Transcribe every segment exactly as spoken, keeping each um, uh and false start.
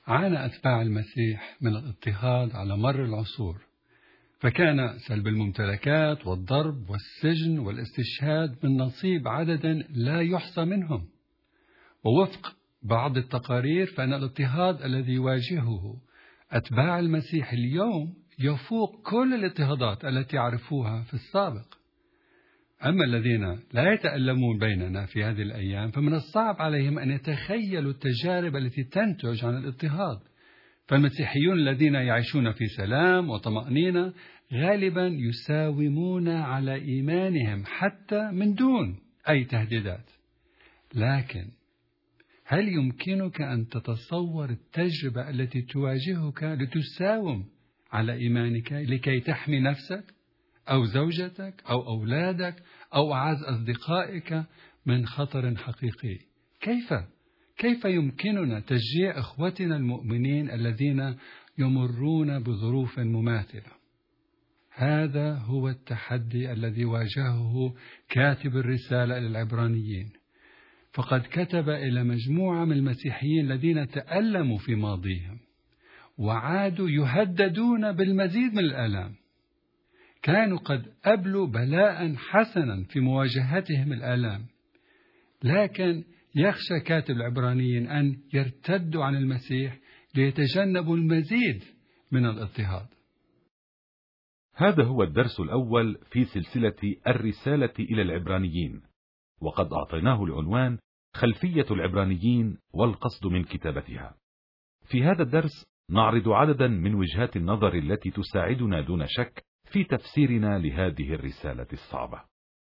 عانى أتباع المسيح من الاضطهاد على مر العصور، فكان سلب الممتلكات والضرب والسجن والاستشهاد من نصيب عدد لا يحصى منهم. ووفق بعض التقارير فإن الاضطهاد الذي يواجهه أتباع المسيح اليوم يفوق كل الاضطهادات التي عرفوها في السابق. أما الذين لا يتألمون بيننا في هذه الأيام فمن الصعب عليهم أن يتخيلوا التجارب التي تنتج عن الاضطهاد، فالمسيحيون الذين يعيشون في سلام وطمأنينة غالبا يساومون على إيمانهم حتى من دون أي تهديدات. لكن هل يمكنك أن تتصور التجربة التي تواجهك لتساوم على إيمانك لكي تحمي نفسك أو زوجتك أو أولادك أو أعز أصدقائك من خطر حقيقي؟ كيف؟ كيف يمكننا تشجيع إخوتنا المؤمنين الذين يمرون بظروف مماثلة؟ هذا هو التحدي الذي واجهه كاتب الرسالة إلى العبرانيين، فقد كتب إلى مجموعة من المسيحيين الذين تألموا في ماضيهم وعادوا يهددون بالمزيد من الآلام. كانوا قد أبلوا بلاء حسنا في مواجهتهم الآلام، لكن يخشى كاتب العبرانيين أن يرتدوا عن المسيح ليتجنبوا المزيد من الاضطهاد. هذا هو الدرس الأول في سلسلة الرسالة إلى العبرانيين، وقد أعطيناه العنوان خلفية العبرانيين والقصد من كتابتها. في هذا الدرس نعرض عددا من وجهات النظر التي تساعدنا دون شك في تفسيرنا لهذه الرسالة الصعبة.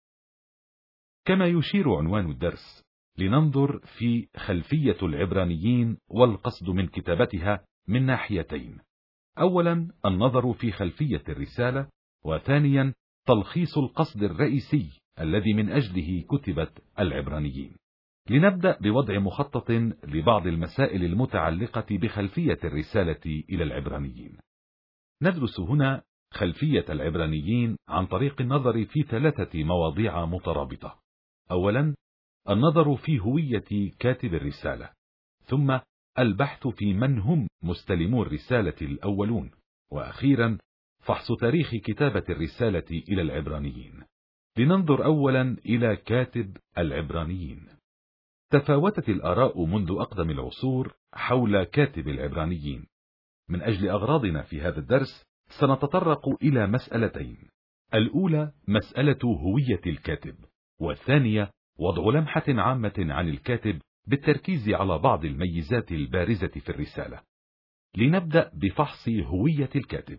كما يشير عنوان الدرس، لننظر في خلفية العبرانيين والقصد من كتابتها من ناحيتين: أولا النظر في خلفية الرسالة، وثانيا تلخيص القصد الرئيسي الذي من أجله كتبت العبرانيين. لنبدأ بوضع مخطط لبعض المسائل المتعلقة بخلفية الرسالة إلى العبرانيين. ندرس هنا خلفية العبرانيين عن طريق النظر في ثلاثة مواضيع مترابطة. أولا النظر في هوية كاتب الرسالة، ثم البحث في من هم مستلمو الرسالة الأولون، وأخيرا فحص تاريخ كتابة الرسالة إلى العبرانيين. لننظر أولا إلى كاتب العبرانيين. تفاوتت الآراء منذ أقدم العصور حول كاتب العبرانيين. من أجل أغراضنا في هذا الدرس سنتطرق إلى مسألتين: الأولى مسألة هوية الكاتب، والثانية وضع لمحة عامة عن الكاتب بالتركيز على بعض الميزات البارزة في الرسالة. لنبدأ بفحص هوية الكاتب.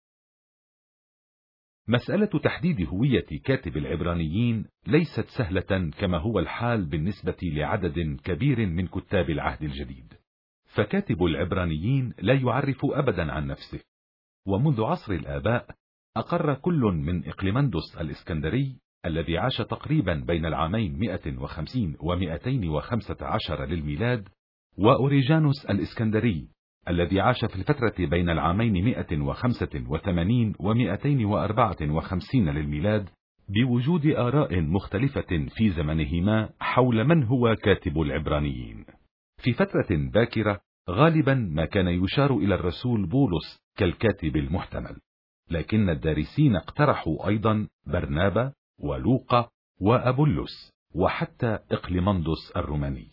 مسألة تحديد هوية كاتب العبرانيين ليست سهلة كما هو الحال بالنسبة لعدد كبير من كتاب العهد الجديد، فكاتب العبرانيين لا يعرف أبدا عن نفسه. ومنذ عصر الآباء أقر كل من إقليمندس الإسكندري الذي عاش تقريبا بين العامين مئة وخمسين ومئتين وخمسة عشر للميلاد، وأوريجانوس الإسكندري الذي عاش في الفترة بين العامين مئة وخمسة وثمانين ومئتين وأربعة وخمسين للميلاد، بوجود آراء مختلفة في زمنهما حول من هو كاتب العبرانيين. في فترة باكرة غالبا ما كان يشار إلى الرسول بولس كالكاتب المحتمل، لكن الدارسين اقترحوا أيضا برنابا ولوقا وأبولس وحتى إقليمندس الروماني.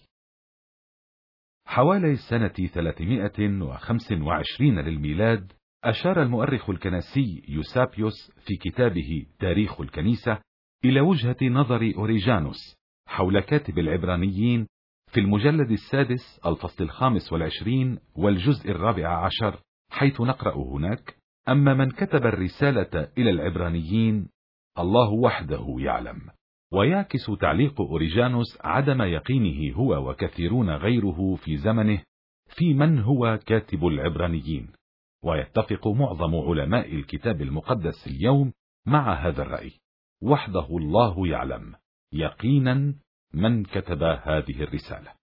حوالي السنة ثلاثمئة وخمسة وعشرين للميلاد أشار المؤرخ الكنسي يوسابيوس في كتابه تاريخ الكنيسة إلى وجهة نظر أوريجانوس حول كاتب العبرانيين في المجلد السادس الفصل الخامس والعشرين والجزء الرابع عشر، حيث نقرأ هناك: أما من كتب الرسالة إلى العبرانيين الله وحده يعلم. ويعكس تعليق أوريجانوس عدم يقينه هو وكثيرون غيره في زمنه في من هو كاتب العبرانيين، ويتفق معظم علماء الكتاب المقدس اليوم مع هذا الرأي: وحده الله يعلم يقينا من كتب هذه الرسالة.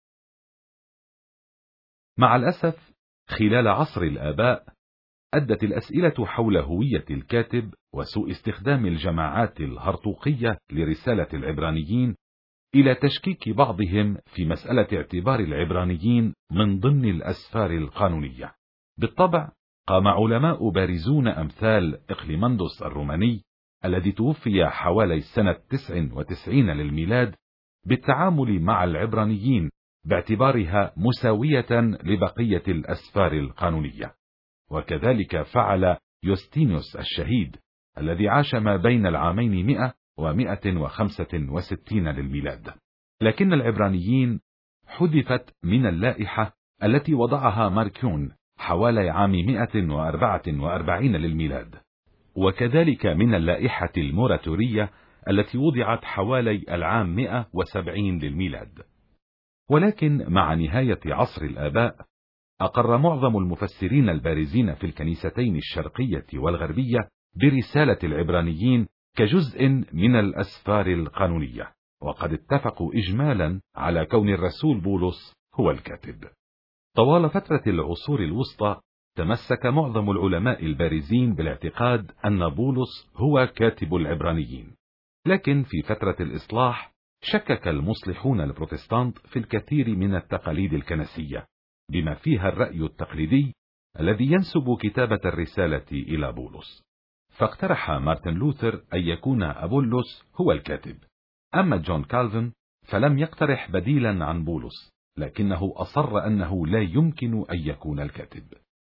مع الأسف خلال عصر الآباء أدت الأسئلة حول هوية الكاتب وسوء استخدام الجماعات الهرطوقية لرسالة العبرانيين إلى تشكيك بعضهم في مسألة اعتبار العبرانيين من ضمن الأسفار القانونية. بالطبع قام علماء بارزون أمثال إقليمندس الروماني الذي توفي حوالي سنة تسع وتسعين للميلاد بالتعامل مع العبرانيين باعتبارها مساوية لبقية الأسفار القانونية، وكذلك فعل يوستينيوس الشهيد الذي عاش ما بين العامين مئة ومئة وخمسة وستين للميلاد. لكن العبرانيين حذفت من اللائحة التي وضعها ماركيون حوالي عام مئة وأربعة وأربعين للميلاد، وكذلك من اللائحة الموراتورية التي وضعت حوالي العام مئة وسبعين للميلاد. ولكن مع نهاية عصر الآباء أقر معظم المفسرين البارزين في الكنيستين الشرقية والغربية برسالة العبرانيين كجزء من الأسفار القانونية، وقد اتفقوا إجمالا على كون الرسول بولس هو الكاتب. طوال فترة العصور الوسطى تمسك معظم العلماء البارزين بالاعتقاد أن بولس هو كاتب العبرانيين، لكن في فترة الإصلاح شكك المصلحون البروتستانت في الكثير من التقاليد الكنسية، بما فيها الرأي التقليدي الذي ينسب كتابة الرسالة إلى بولس. فاقترح مارتن لوثر أن يكون أبولس هو الكاتب، أما جون كالفن فلم يقترح بديلا عن بولس، لكنه أصر أنه لا يمكن أن يكون الكاتب.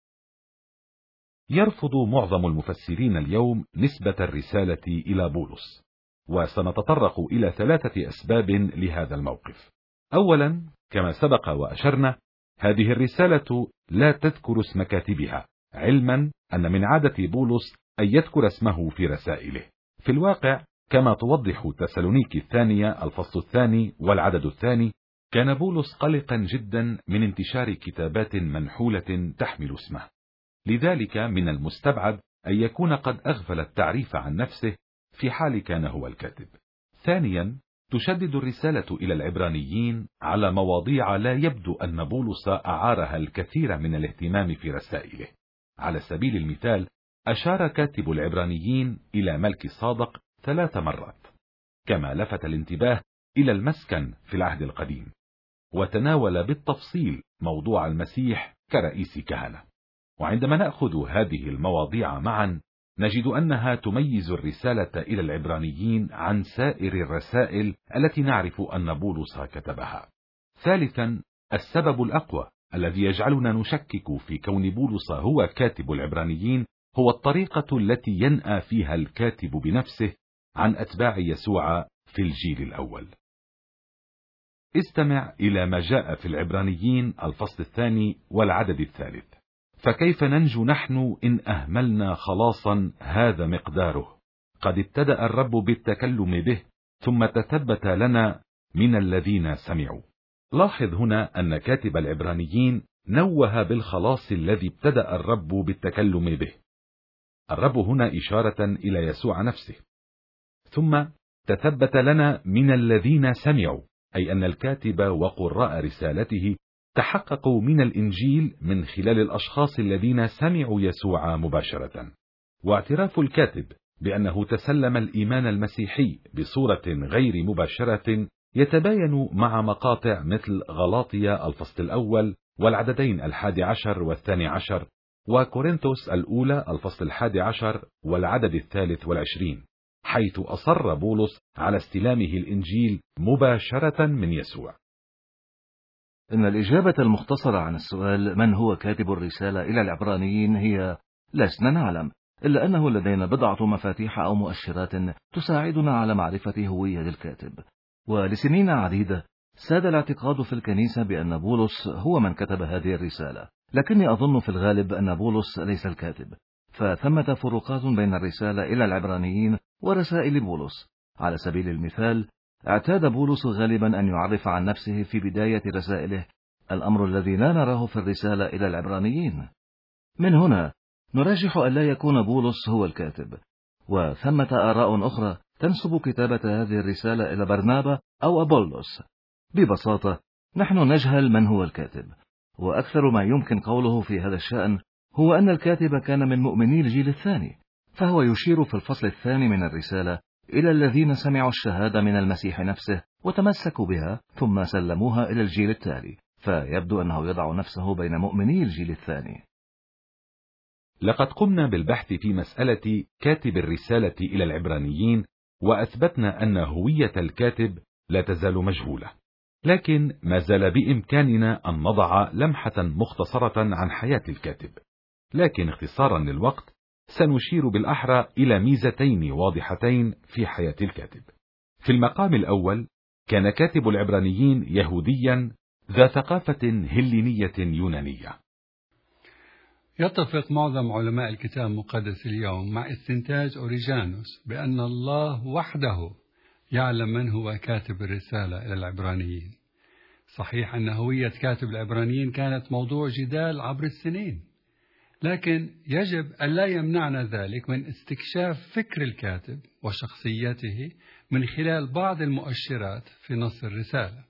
يرفض معظم المفسرين اليوم نسبة الرسالة إلى بولس، وسنتطرق إلى ثلاثة أسباب لهذا الموقف. أولا، كما سبق وأشرنا، هذه الرسالة لا تذكر اسم كاتبها، علما أن من عادة بولس أن يذكر اسمه في رسائله. في الواقع كما توضح تسالونيكي الثانية الفصل الثاني والعدد الثاني، كان بولس قلقا جدا من انتشار كتابات منحولة تحمل اسمه، لذلك من المستبعد أن يكون قد أغفل التعريف عن نفسه في حال كان هو الكاتب. ثانيا، تشدد الرسالة إلى العبرانيين على مواضيع لا يبدو أن بولس أعارها الكثير من الاهتمام في رسائله. على سبيل المثال، أشار كاتب العبرانيين إلى ملك صادق ثلاث مرات، كما لفت الانتباه إلى المسكن في العهد القديم، وتناول بالتفصيل موضوع المسيح كرئيس كهنة. وعندما نأخذ هذه المواضيع معا نجد أنها تميز الرسالة إلى العبرانيين عن سائر الرسائل التي نعرف أن بولس كتبها. ثالثا، السبب الأقوى الذي يجعلنا نشكك في كون بولس هو كاتب العبرانيين هو الطريقة التي ينأى فيها الكاتب بنفسه عن أتباع يسوع في الجيل الأول. استمع إلى ما جاء في العبرانيين الفصل الثاني والعدد الثالث: فكيف ننجو نحن إن أهملنا خلاصا هذا مقداره؟ قد ابتدأ الرب بالتكلم به، ثم تثبت لنا من الذين سمعوا. لاحظ هنا أن كاتب العبرانيين نوه بالخلاص الذي ابتدأ الرب بالتكلم به. الرب هنا إشارة إلى يسوع نفسه. ثم تثبت لنا من الذين سمعوا، أي أن الكاتب وقراء رسالته تحققوا من الإنجيل من خلال الأشخاص الذين سمعوا يسوع مباشرة. واعتراف الكاتب بأنه تسلم الإيمان المسيحي بصورة غير مباشرة يتباين مع مقاطع مثل غلاطيا الفصل الأول والعددين الحادي عشر والثاني عشر، وكورنثوس الأولى الفصل الحادي عشر والعدد الثالث والعشرين، حيث أصر بولس على استلامه الإنجيل مباشرة من يسوع. إن الإجابة المختصرة عن السؤال من هو كاتب الرسالة إلى العبرانيين هي لسنا نعلم، إلا أنه لدينا بضعة مفاتيح أو مؤشرات تساعدنا على معرفة هوية الكاتب. ولسنين عديدة ساد الاعتقاد في الكنيسة بأن بولس هو من كتب هذه الرسالة، لكني أظن في الغالب أن بولس ليس الكاتب، فثمة فروقات بين الرسالة إلى العبرانيين ورسائل بولس. على سبيل المثال، اعتاد بولس غالبا أن يعرف عن نفسه في بداية رسائله، الأمر الذي لا نراه في الرسالة إلى العبرانيين. من هنا نرجح أن لا يكون بولس هو الكاتب. وثمة آراء أخرى تنسب كتابة هذه الرسالة إلى برنابا أو أبولس. ببساطة نحن نجهل من هو الكاتب، وأكثر ما يمكن قوله في هذا الشأن هو أن الكاتب كان من مؤمني الجيل الثاني، فهو يشير في الفصل الثاني من الرسالة إلى الذين سمعوا الشهادة من المسيح نفسه وتمسكوا بها ثم سلموها إلى الجيل التالي، فيبدو أنه يضع نفسه بين مؤمني الجيل الثاني. لقد قمنا بالبحث في مسألة كاتب الرسالة إلى العبرانيين، وأثبتنا أن هوية الكاتب لا تزال مجهولة، لكن ما زال بإمكاننا أن نضع لمحة مختصرة عن حياة الكاتب. لكن اختصارا للوقت سنشير بالأحرى إلى ميزتين واضحتين في حياة الكاتب. في المقام الأول، كان كاتب العبرانيين يهوديا ذا ثقافة هلينية يونانية. يتفق معظم علماء الكتاب المقدس اليوم مع استنتاج أوريجانوس بأن الله وحده يعلم من هو كاتب الرسالة إلى العبرانيين. صحيح أن هوية كاتب العبرانيين كانت موضوع جدال عبر السنين، لكن يجب ألا يمنعنا ذلك من استكشاف فكر الكاتب وشخصيته من خلال بعض المؤشرات في نص الرسالة.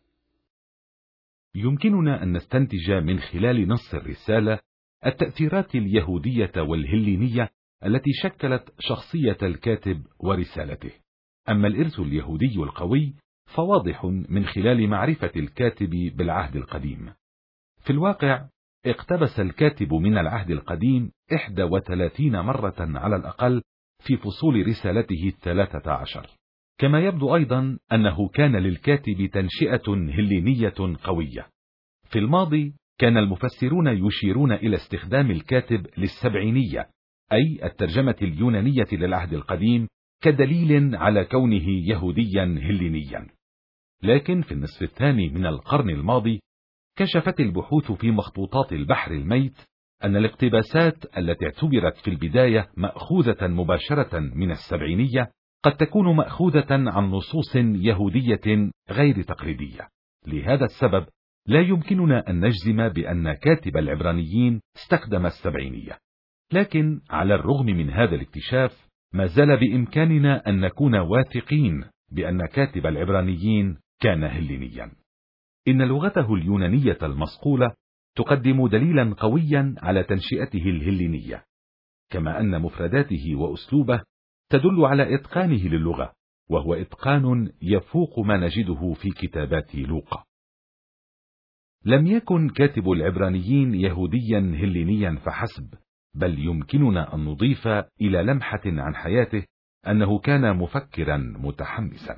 يمكننا أن نستنتج من خلال نص الرسالة التأثيرات اليهودية والهلينية التي شكلت شخصية الكاتب ورسالته. أما الإرث اليهودي القوي فواضح من خلال معرفة الكاتب بالعهد القديم. في الواقع اقتبس الكاتب من العهد القديم إحدى وثلاثين مرة على الأقل في فصول رسالته الثلاثة عشر. كما يبدو أيضا أنه كان للكاتب تنشئة هلينية قوية. في الماضي كان المفسرون يشيرون إلى استخدام الكاتب للسبعينية، أي الترجمة اليونانية للعهد القديم، كدليل على كونه يهوديا هلينيا. لكن في النصف الثاني من القرن الماضي كشفت البحوث في مخطوطات البحر الميت أن الاقتباسات التي اعتبرت في البداية مأخوذة مباشرة من السبعينية قد تكون مأخوذة عن نصوص يهودية غير تقليدية. لهذا السبب لا يمكننا أن نجزم بأن كاتب العبرانيين استخدم السبعينية. لكن على الرغم من هذا الاكتشاف ما زال بإمكاننا أن نكون واثقين بأن كاتب العبرانيين كان هلينيا. إن لغته اليونانية المصقولة تقدم دليلا قويا على تنشئته الهلينية، كما أن مفرداته وأسلوبه تدل على إتقانه للغة، وهو إتقان يفوق ما نجده في كتابات لوقا. لم يكن كاتب العبرانيين يهوديا هلينيا فحسب، بل يمكننا أن نضيف إلى لمحة عن حياته أنه كان مفكرا متحمسا.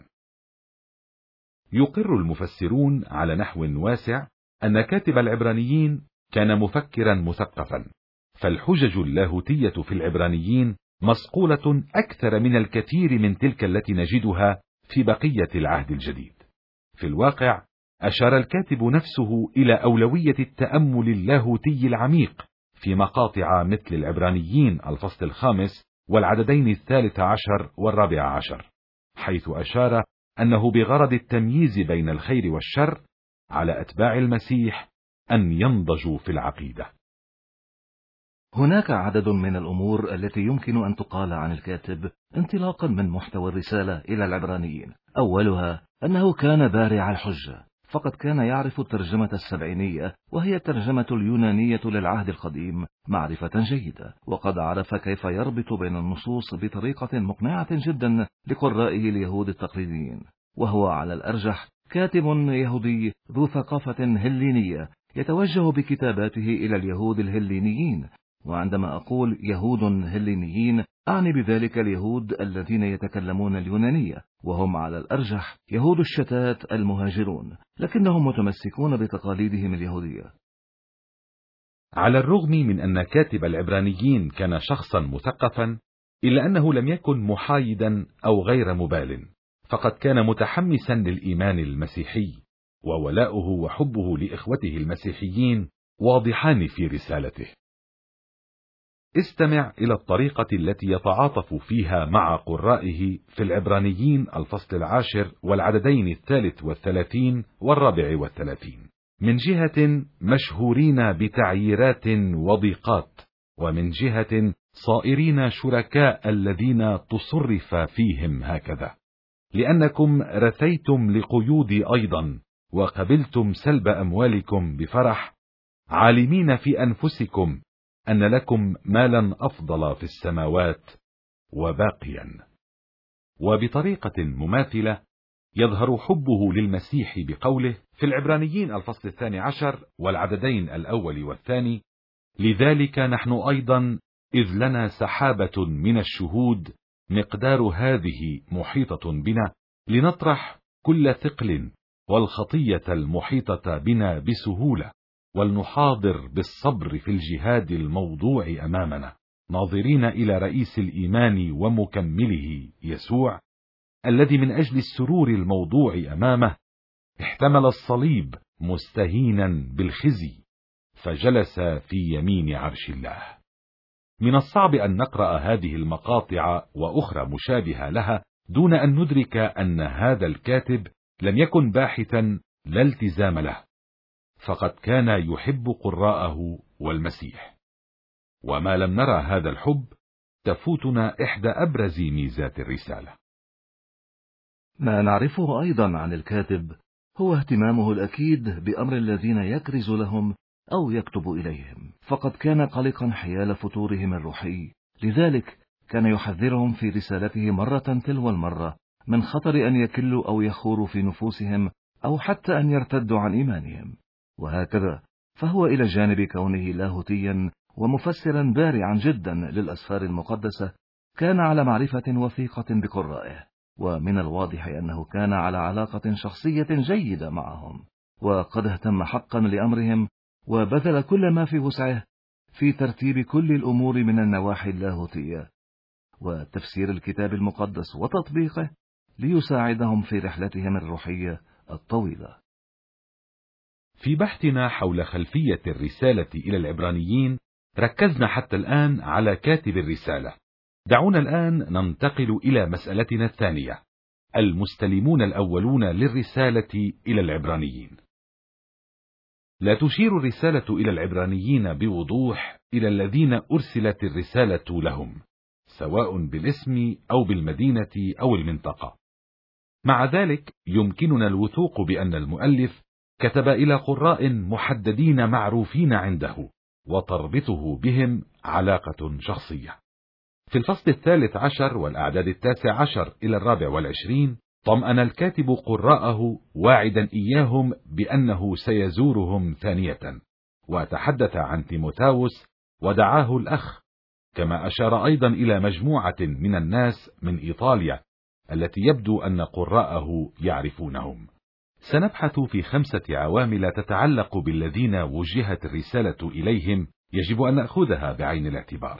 يقر المفسرون على نحو واسع أن كاتب العبرانيين كان مفكرا مثقفا، فالحجج اللاهوتية في العبرانيين مصقولة أكثر من الكثير من تلك التي نجدها في بقية العهد الجديد. في الواقع أشار الكاتب نفسه إلى أولوية التأمل اللاهوتي العميق في مقاطع مثل العبرانيين الفصل الخامس والعددين الثالث عشر والرابع عشر، حيث أشار أنه بغرض التمييز بين الخير والشر على أتباع المسيح أن ينضجوا في العقيدة. هناك عدد من الأمور التي يمكن أن تقال عن الكاتب انطلاقا من محتوى الرسالة إلى العبرانيين. أولها أنه كان بارع الحجة، فقد كان يعرف الترجمة السبعينية وهي الترجمة اليونانية للعهد القديم معرفة جيدة، وقد عرف كيف يربط بين النصوص بطريقة مقنعة جدا لقرائه اليهود التقليديين. وهو على الأرجح كاتب يهودي ذو ثقافة هلينية يتوجه بكتاباته إلى اليهود الهلينيين. وعندما أقول يهود هلينيين أعني بذلك اليهود الذين يتكلمون اليونانية، وهم على الأرجح يهود الشتات المهاجرون، لكنهم متمسكون بتقاليدهم اليهودية. على الرغم من أن كاتب العبرانيين كان شخصا مثقفا، إلا أنه لم يكن محايدا أو غير مبال، فقد كان متحمسا للإيمان المسيحي، وولاؤه وحبه لإخوته المسيحيين واضحان في رسالته. استمع إلى الطريقة التي يتعاطف فيها مع قرائه في العبرانيين الفصل العاشر والعددين الثالث والثلاثين والرابع والثلاثين. من جهة مشهورين بتعييرات وضيقات، ومن جهة صائرين شركاء الذين تصرف فيهم هكذا، لأنكم رثيتم لقيودي أيضا، وقبلتم سلب أموالكم بفرح، عالمين في أنفسكم أن لكم مالا أفضل في السماوات وباقيا. وبطريقة مماثلة يظهر حبه للمسيح بقوله في العبرانيين الفصل الثاني عشر والعددين الأول والثاني: لذلك نحن أيضا إذ لنا سحابة من الشهود مقدار هذه محيطة بنا لنطرح كل ثقل والخطية المحيطة بنا بسهولة ولنحاضر بالصبر في الجهاد الموضوع أمامنا ناظرين إلى رئيس الإيمان ومكمله يسوع الذي من أجل السرور الموضوع أمامه احتمل الصليب مستهينا بالخزي فجلس في يمين عرش الله. من الصعب أن نقرأ هذه المقاطع وأخرى مشابهة لها دون أن ندرك أن هذا الكاتب لم يكن باحثا لا التزام له، فقد كان يحب قراءه والمسيح، وما لم نرى هذا الحب تفوتنا إحدى أبرز ميزات الرسالة. ما نعرفه أيضا عن الكاتب هو اهتمامه الأكيد بأمر الذين يكرز لهم أو يكتب إليهم، فقد كان قلقا حيال فتورهم الروحي، لذلك كان يحذرهم في رسالته مرة تلو المرة من خطر أن يكلوا أو يخوروا في نفوسهم أو حتى أن يرتدوا عن إيمانهم. وهكذا فهو إلى جانب كونه لاهوتيا ومفسرا بارعا جدا للأسفار المقدسة كان على معرفة وثيقة بقرائه، ومن الواضح أنه كان على علاقة شخصية جيدة معهم، وقد اهتم حقا لأمرهم وبذل كل ما في وسعه في ترتيب كل الأمور من النواحي اللاهوتية وتفسير الكتاب المقدس وتطبيقه ليساعدهم في رحلتهم الروحية الطويلة. في بحثنا حول خلفية الرسالة إلى العبرانيين ركزنا حتى الآن على كاتب الرسالة. دعونا الآن ننتقل إلى مسألتنا الثانية: المستلمون الأولون للرسالة إلى العبرانيين. لا تشير الرسالة إلى العبرانيين بوضوح إلى الذين أرسلت الرسالة لهم، سواء بالاسم أو بالمدينة أو المنطقة. مع ذلك يمكننا الوثوق بأن المؤلف كتب إلى قراء محددين معروفين عنده وتربطه بهم علاقة شخصية. في الفصل الثالث عشر والأعداد التاسع عشر إلى الرابع والعشرين طمأن الكاتب قراءه واعدا إياهم بأنه سيزورهم ثانية، وتحدث عن تيموثاوس ودعاه الأخ، كما أشار أيضا إلى مجموعة من الناس من إيطاليا التي يبدو أن قراءه يعرفونهم. سنبحث في خمسة عوامل تتعلق بالذين وجهت الرسالة إليهم يجب أن نأخذها بعين الاعتبار.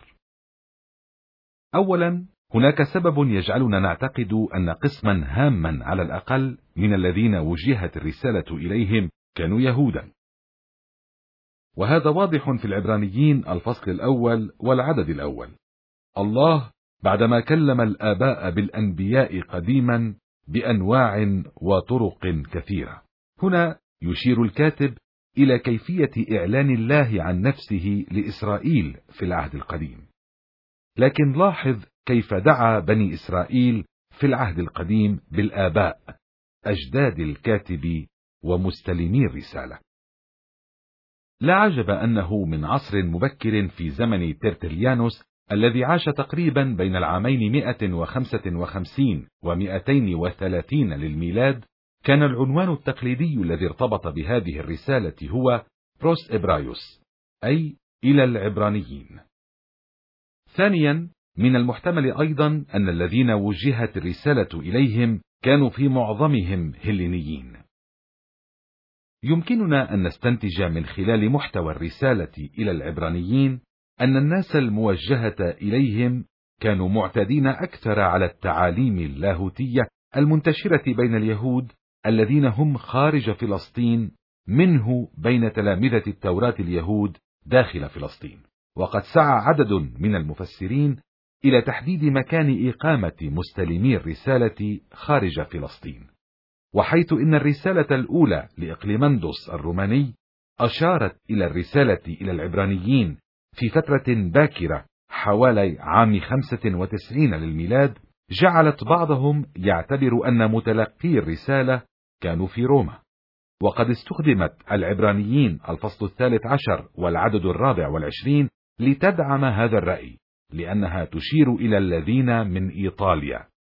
أولا، هناك سبب يجعلنا نعتقد أن قسما هاما على الأقل من الذين وجهت الرسالة إليهم كانوا يهودا، وهذا واضح في العبرانيين الفصل الأول والعدد الأول. الله بعدما كلم الآباء بالأنبياء قديما بأنواع وطرق كثيرة، هنا يشير الكاتب إلى كيفية إعلان الله عن نفسه لإسرائيل في العهد القديم. لكن لاحظ كيف دعا بني إسرائيل في العهد القديم بالآباء، أجداد الكاتب ومستلمي الرسالة. لا عجب أنه من عصر مبكر في زمن ترتليانوس الذي عاش تقريبا بين العامين مئة وخمسة وخمسين ومئتين وثلاثين للميلاد، كان العنوان التقليدي الذي ارتبط بهذه الرسالة هو بروس إبرايوس، أي إلى العبرانيين. ثانيا، من المحتمل أيضا أن الذين وجهت الرسالة إليهم كانوا في معظمهم هلينيين. يمكننا أن نستنتج من خلال محتوى الرسالة إلى العبرانيين أن الناس الموجهة إليهم كانوا معتادين أكثر على التعاليم اللاهوتية المنتشرة بين اليهود الذين هم خارج فلسطين، منه بين تلامذة التوراة اليهود داخل فلسطين. وقد سعى عدد من المفسرين إلى تحديد مكان إقامة مستلمي الرسالة خارج فلسطين، وحيث إن الرسالة الأولى لإقليمندس الروماني أشارت إلى الرسالة إلى العبرانيين في فترة باكرة حوالي عام خمسة وتسعين للميلاد، جعلت بعضهم يعتبر أن متلقي الرسالة كانوا في روما. وقد استخدمت العبرانيين الفصل الثالث عشر والعدد الرابع والعشرين لتدعم هذا الرأي، لأنها تشير إلى الذين من إيطاليا.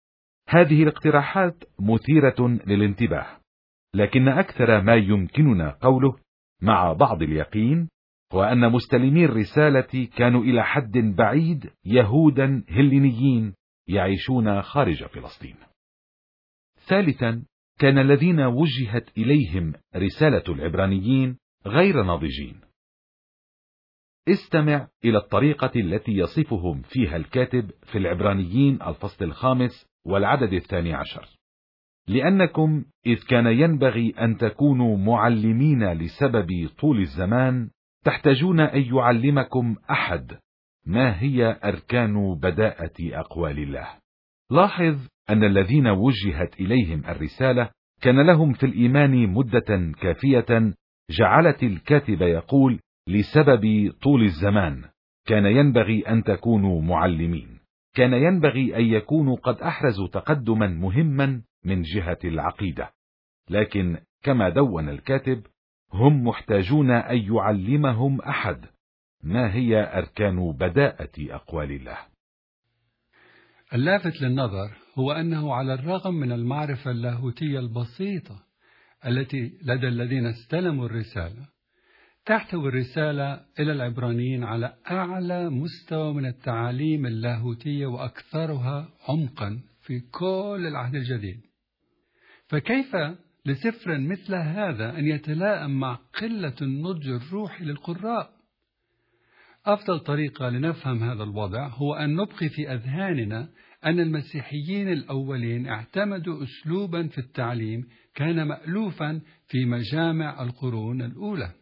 هذه الاقتراحات مثيرة للانتباه، لكن أكثر ما يمكننا قوله مع بعض اليقين هو أن مستلمي الرسالة كانوا إلى حد بعيد يهودا هلينيين يعيشون خارج فلسطين. ثالثا، كان الذين وجهت إليهم رسالة العبرانيين غير ناضجين. استمع إلى الطريقة التي يصفهم فيها الكاتب في العبرانيين الفصل الخامس والعدد الثاني عشر: لأنكم إذ كان ينبغي أن تكونوا معلمين لسبب طول الزمان تحتاجون أن يعلمكم أحد ما هي أركان بداءة أقوال الله. لاحظ أن الذين وجهت إليهم الرسالة كان لهم في الإيمان مدة كافية جعلت الكاتب يقول لسبب طول الزمان كان ينبغي أن تكونوا معلمين. كان ينبغي أن يكونوا قد أحرزوا تقدما مهما من جهة العقيدة، لكن كما دون الكاتب هم محتاجون أن يعلمهم أحد ما هي أركان بداءة أقوال الله. اللافت للنظر هو أنه على الرغم من المعرفة اللاهوتية البسيطة التي لدى الذين استلموا الرسالة، تحتوي الرسالة إلى العبرانيين على أعلى مستوى من التعاليم اللاهوتية وأكثرها عمقا في كل العهد الجديد. فكيف لسفر مثل هذا أن يتلائم مع قلة النضج الروحي للقراء؟ أفضل طريقة لنفهم هذا الوضع هو أن نبقي في أذهاننا أن المسيحيين الأولين اعتمدوا أسلوبا في التعليم كان مألوفا في مجامع القرون الأولى.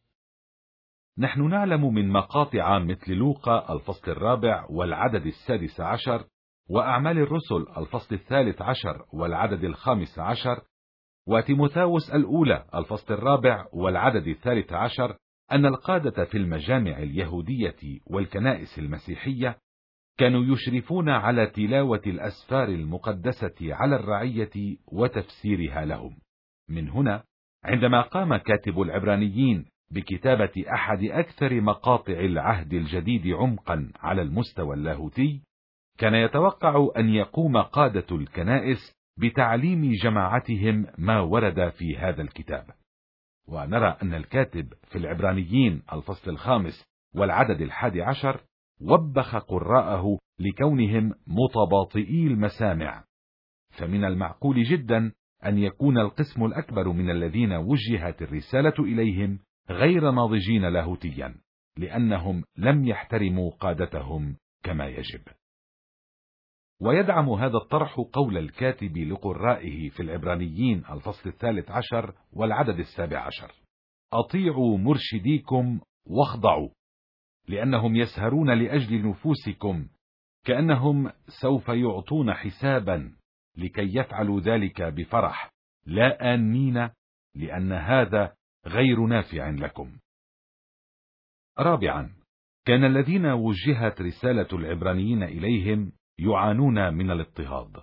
نحن نعلم من مقاطع مثل لوقا الفصل الرابع والعدد السادس عشر، وأعمال الرسل الفصل الثالث عشر والعدد الخامس عشر، وتيموثاوس الأولى الفصل الرابع والعدد الثالث عشر، أن القادة في المجامع اليهودية والكنائس المسيحية كانوا يشرفون على تلاوة الأسفار المقدسة على الرعية وتفسيرها لهم. من هنا عندما قام كاتب العبرانيين بكتابة أحد أكثر مقاطع العهد الجديد عمقا على المستوى اللاهوتي، كان يتوقع أن يقوم قادة الكنائس بتعليم جماعتهم ما ورد في هذا الكتاب. ونرى أن الكاتب في العبرانيين الفصل الخامس والعدد الحادي عشر وبخ قراءه لكونهم متباطئي المسامع، فمن المعقول جدا أن يكون القسم الأكبر من الذين وجهت الرسالة إليهم غير ناضجين لاهوتيا، لأنهم لم يحترموا قادتهم كما يجب. ويدعم هذا الطرح قول الكاتب لقرائه في العبرانيين الفصل الثالث عشر والعدد السابع عشر: أطيعوا مرشديكم واخضعوا، لأنهم يسهرون لأجل نفوسكم كأنهم سوف يعطون حسابا، لكي يفعلوا ذلك بفرح لا آنين، لأن هذا غير نافع لكم. رابعا، كان الذين وجهت رسالة العبرانيين إليهم يعانون من الاضطهاد.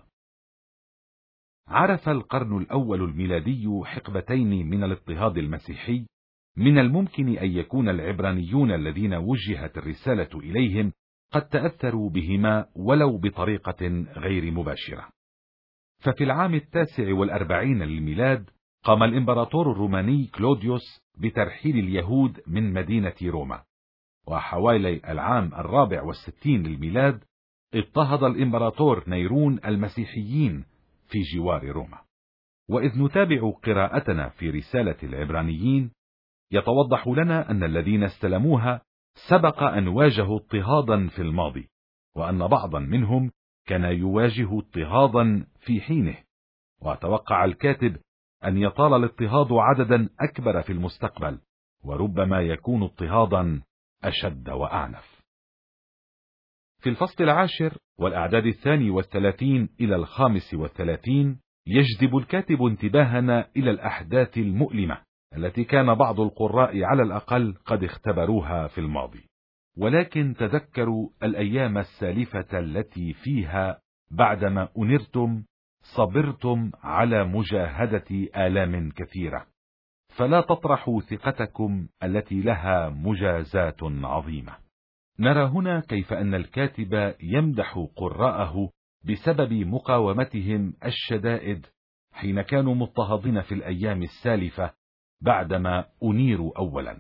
عرف القرن الأول الميلادي حقبتين من الاضطهاد المسيحي. من الممكن أن يكون العبرانيون الذين وجهت الرسالة إليهم قد تأثروا بهما ولو بطريقة غير مباشرة. ففي العام التاسع والأربعين للميلاد قام الإمبراطور الروماني كلوديوس بترحيل اليهود من مدينة روما، وحوالي العام الرابع والستين للميلاد اضطهد الإمبراطور نيرون المسيحيين في جوار روما. وإذ نتابع قراءتنا في رسالة العبرانيين يتوضح لنا أن الذين استلموها سبق أن واجهوا اضطهادا في الماضي، وأن بعضا منهم كان يواجه اضطهادا في حينه، وتوقع الكاتب أن يطال الاضطهاد عددا أكبر في المستقبل، وربما يكون اضطهادا أشد وأعنف. في الفصل العاشر والأعداد الثاني والثلاثين إلى الخامس والثلاثين يجذب الكاتب انتباهنا إلى الأحداث المؤلمة التي كان بعض القراء على الأقل قد اختبروها في الماضي. ولكن تذكروا الأيام السالفة التي فيها بعدما أنرتم صبرتم على مجاهدة آلام كثيرة، فلا تطرحوا ثقتكم التي لها مجازات عظيمة. نرى هنا كيف أن الكاتب يمدح قراءه بسبب مقاومتهم الشدائد حين كانوا مضطهدين في الأيام السالفة بعدما أنيروا أولا،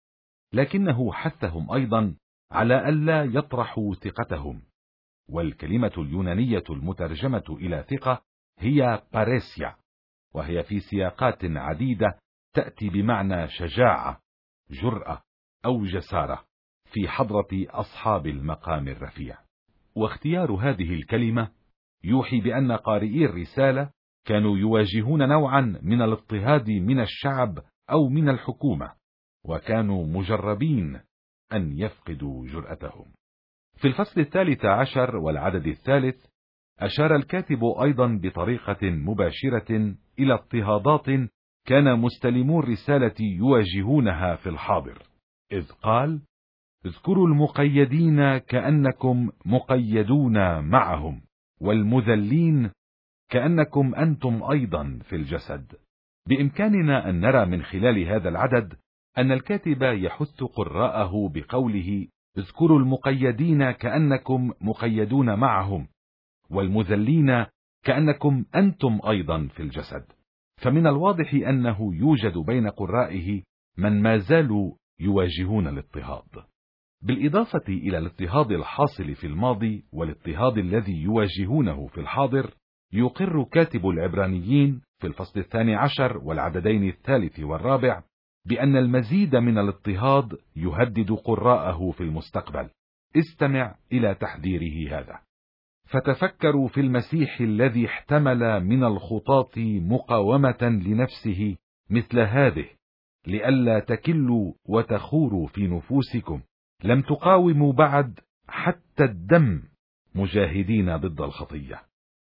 لكنه حثهم أيضا على ألا يطرحوا ثقتهم، والكلمة اليونانية المترجمة إلى ثقة هي باريسيا، وهي في سياقات عديدة تأتي بمعنى شجاعة، جرأة أو جسارة في حضرة أصحاب المقام الرفيع. واختيار هذه الكلمة يوحي بأن قارئي الرسالة كانوا يواجهون نوعا من الاضطهاد من الشعب أو من الحكومة، وكانوا مجربين أن يفقدوا جرأتهم. في الفصل الثالث عشر والعدد الثالث أشار الكاتب أيضا بطريقة مباشرة إلى اضطهادات كان مستلمو الرسالة يواجهونها في الحاضر، إذ قال: اذكروا المقيدين كأنكم مقيدون معهم، والمذلين كأنكم أنتم أيضا في الجسد. بإمكاننا أن نرى من خلال هذا العدد أن الكاتب يحث قراءه بقوله: اذكروا المقيدين كأنكم مقيدون معهم، والمذلين كأنكم أنتم أيضا في الجسد. فمن الواضح أنه يوجد بين قرائه من ما زالوا يواجهون الاضطهاد. بالإضافة إلى الاضطهاد الحاصل في الماضي والاضطهاد الذي يواجهونه في الحاضر، يقر كاتب العبرانيين في الفصل الثاني عشر والعددين الثالث والرابع بأن المزيد من الاضطهاد يهدد قراءه في المستقبل. استمع إلى تحذيره هذا: فتفكروا في المسيح الذي احتمل من الخطاة مقاومة لنفسه مثل هذه، لئلا تكلوا وتخوروا في نفوسكم، لم تقاوموا بعد حتى الدم مجاهدين ضد الخطية.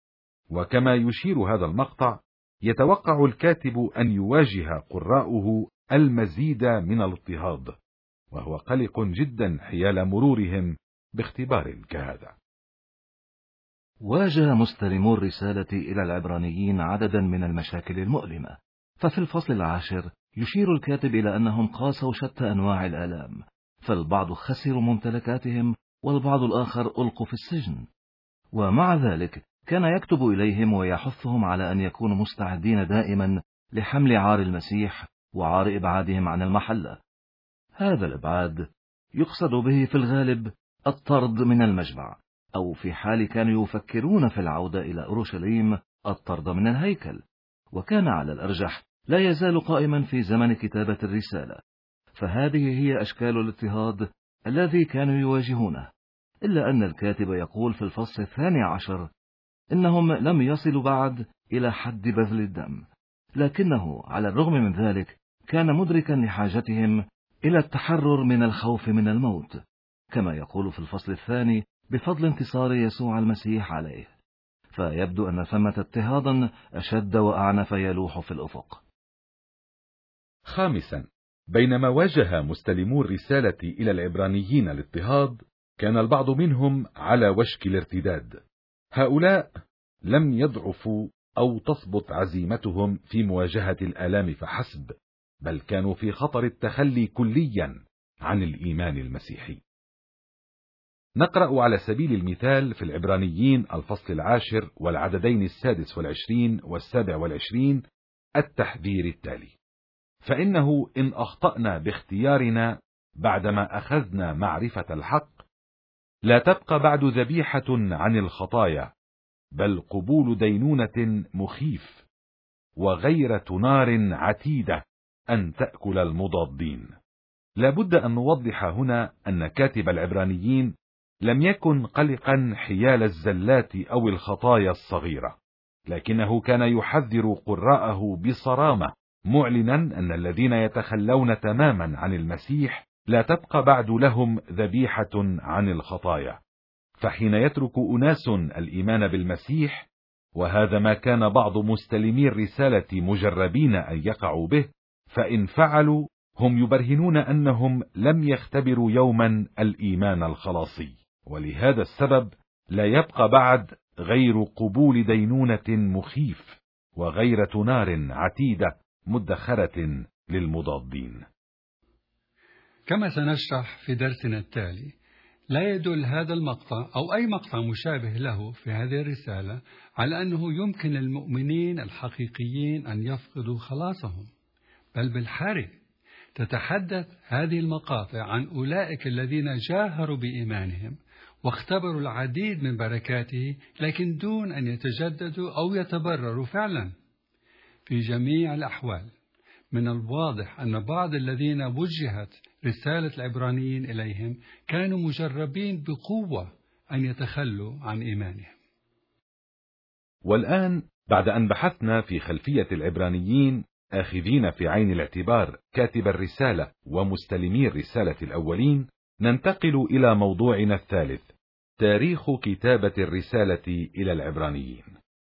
وكما يشير هذا المقطع، يتوقع الكاتب أن يواجه قراؤه المزيد من الاضطهاد، وهو قلق جدا حيال مرورهم باختبار كهذا. واجه مستلمو الرسالة إلى العبرانيين عددا من المشاكل المؤلمة، ففي الفصل العاشر يشير الكاتب إلى أنهم قاسوا شتى أنواع الآلام، فالبعض خسروا ممتلكاتهم والبعض الآخر ألقوا في السجن، ومع ذلك كان يكتب إليهم ويحثهم على أن يكونوا مستعدين دائما لحمل عار المسيح وعار إبعادهم عن المحلة. هذا الإبعاد يقصد به في الغالب الطرد من المجمع، أو في حال كانوا يفكرون في العودة إلى أورشليم الطرد من الهيكل، وكان على الأرجح لا يزال قائما في زمن كتابة الرسالة. فهذه هي أشكال الاضطهاد الذي كانوا يواجهونه، إلا أن الكاتب يقول في الفصل الثاني عشر إنهم لم يصلوا بعد إلى حد بذل الدم، لكنه على الرغم من ذلك كان مدركا لحاجتهم إلى التحرر من الخوف من الموت، كما يقول في الفصل الثاني بفضل انتصار يسوع المسيح عليه. فيبدو أن ثمة اضطهادا أشد وأعنف يلوح في الأفق. خامسا، بينما واجه مستلمو الرسالة إلى العبرانيين الاضطهاد، كان البعض منهم على وشك الارتداد. هؤلاء لم يضعفوا أو تثبط عزيمتهم في مواجهة الآلام فحسب، بل كانوا في خطر التخلي كليا عن الإيمان المسيحي. نقرأ على سبيل المثال في العبرانيين الفصل العاشر والعددين السادس والعشرين والسابع والعشرين التحذير التالي: فإنه إن أخطأنا باختيارنا بعدما أخذنا معرفة الحق، لا تبقى بعد ذبيحة عن الخطايا، بل قبول دينونة مخيف وغيرة نار عتيدة أن تأكل المضادين. لابد أن نوضح هنا أن كاتب العبرانيين لم يكن قلقا حيال الزلات أو الخطايا الصغيرة، لكنه كان يحذر قراءه بصرامة، معلنا أن الذين يتخلون تماما عن المسيح لا تبقى بعد لهم ذبيحة عن الخطايا. فحين يترك أناس الإيمان بالمسيح، وهذا ما كان بعض مستلمي الرسالة مجربين أن يقعوا به، فإن فعلوا هم يبرهنون أنهم لم يختبروا يوما الإيمان الخلاصي، ولهذا السبب لا يبقى بعد غير قبول دينونة مخيف وغيرة نار عتيدة مدخرة للمضادين. كما سنشرح في درسنا التالي، لا يدل هذا المقطع أو أي مقطع مشابه له في هذه الرسالة على أنه يمكن للمؤمنين الحقيقيين أن يفقدوا خلاصهم، بل بالحري تتحدث هذه المقاطع عن أولئك الذين جاهروا بإيمانهم واختبروا العديد من بركاته، لكن دون أن يتجددوا أو يتبرروا فعلا. في جميع الأحوال من الواضح أن بعض الذين وجهت رسالة العبرانيين إليهم كانوا مجربين بقوة أن يتخلوا عن إيمانهم. والآن بعد أن بحثنا في خلفية العبرانيين آخذين في عين الاعتبار كاتب الرسالة ومستلمي الرسالة الأولين، ننتقل إلى موضوعنا الثالث: تاريخ كتابة الرسالة إلى العبرانيين.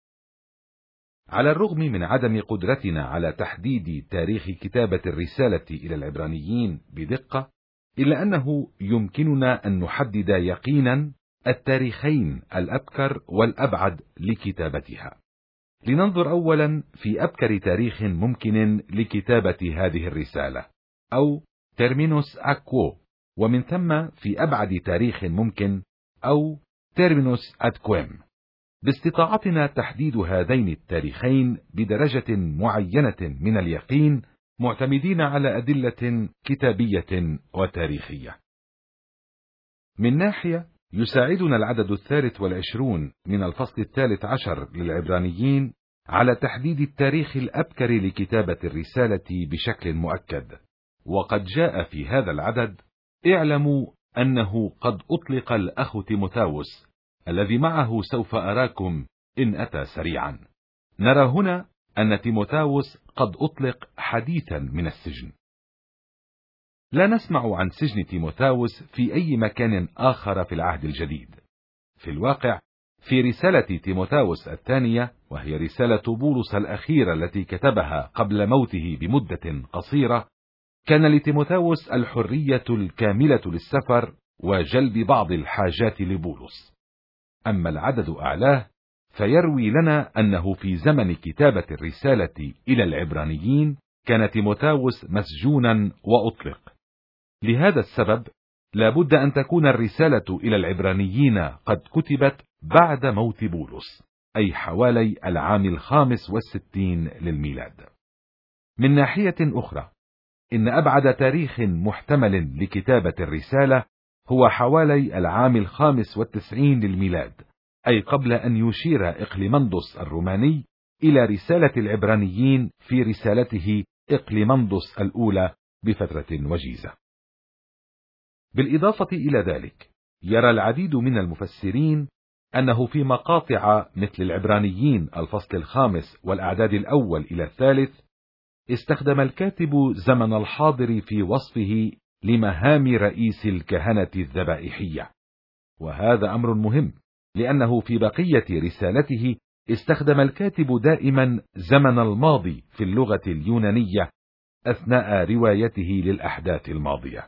على الرغم من عدم قدرتنا على تحديد تاريخ كتابة الرسالة إلى العبرانيين بدقة، إلا أنه يمكننا أن نحدد يقينا التاريخين الأبكر والأبعد لكتابتها. لننظر أولا في أبكر تاريخ ممكن لكتابة هذه الرسالة، أو تيرمينوس أكوو، ومن ثم في أبعد تاريخ ممكن، أو تيرمينوس أدكويم. باستطاعتنا تحديد هذين التاريخين بدرجة معينة من اليقين، معتمدين على أدلة كتابية وتاريخية. من ناحية يساعدنا العدد الثالث والعشرون من الفصل الثالث عشر للعبرانيين على تحديد التاريخ الأبكر لكتابة الرسالة بشكل مؤكد، وقد جاء في هذا العدد: اعلموا أنه قد أطلق الأخ تيموثاوس الذي معه سوف أراكم إن أتى سريعا. نرى هنا أن تيموثاوس قد أطلق حديثا من السجن. لا نسمع عن سجن تيموثاوس في أي مكان آخر في العهد الجديد. في الواقع في رسالة تيموثاوس الثانية، وهي رسالة بولس الأخيرة التي كتبها قبل موته بمدة قصيرة، كان لتيموثاوس الحرية الكاملة للسفر وجلب بعض الحاجات لبولس. أما العدد أعلاه فيروي لنا أنه في زمن كتابة الرسالة إلى العبرانيين كان تيموثاوس مسجونا وأطلق. لهذا السبب لا بد أن تكون الرسالة إلى العبرانيين قد كتبت بعد موت بولس، أي حوالي العام الخامس والستين للميلاد. من ناحية أخرى، إن أبعد تاريخ محتمل لكتابة الرسالة هو حوالي العام الخامس والتسعين للميلاد، أي قبل أن يشير إقليمندس الروماني إلى رسالة العبرانيين في رسالته إقليمندس الأولى بفترة وجيزة. بالإضافة إلى ذلك، يرى العديد من المفسرين أنه في مقاطع مثل العبرانيين الفصل الخامس والأعداد الأول إلى الثالث استخدم الكاتب زمن الحاضر في وصفه لمهام رئيس الكهنة الذبائحية، وهذا أمر مهم لأنه في بقية رسالته استخدم الكاتب دائما زمن الماضي في اللغة اليونانية أثناء روايته للأحداث الماضية.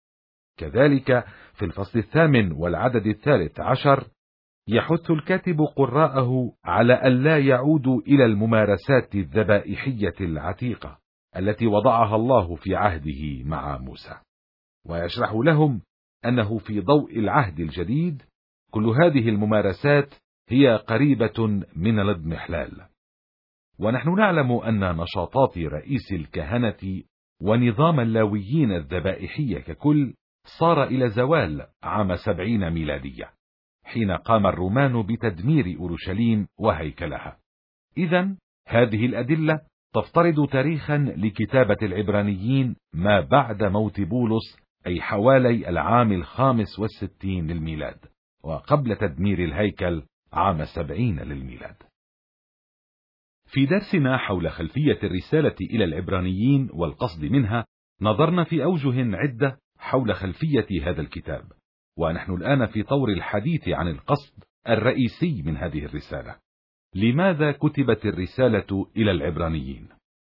كذلك في الفصل الثامن والعدد الثالث عشر يحث الكاتب قراءه على ألا يعودوا إلى الممارسات الذبائحية العتيقة التي وضعها الله في عهده مع موسى، ويشرح لهم أنه في ضوء العهد الجديد كل هذه الممارسات هي قريبة من الاضمحلال. ونحن نعلم أن نشاطات رئيس الكهنة ونظام اللاويين الذبائحية ككل صار إلى زوال عام سبعين ميلادية، حين قام الرومان بتدمير أورشليم وهيكلها. إذن هذه الأدلة تفترض تاريخا لكتابة العبرانيين ما بعد موت بولس، أي حوالي العام الخامس والستين للميلاد، وقبل تدمير الهيكل عام سبعين للميلاد. في درسنا حول خلفية الرسالة إلى العبرانيين والقصد منها، نظرنا في أوجه عدة حول خلفية هذا الكتاب، ونحن الآن في طور الحديث عن القصد الرئيسي من هذه الرسالة. لماذا كتبت الرسالة إلى العبرانيين؟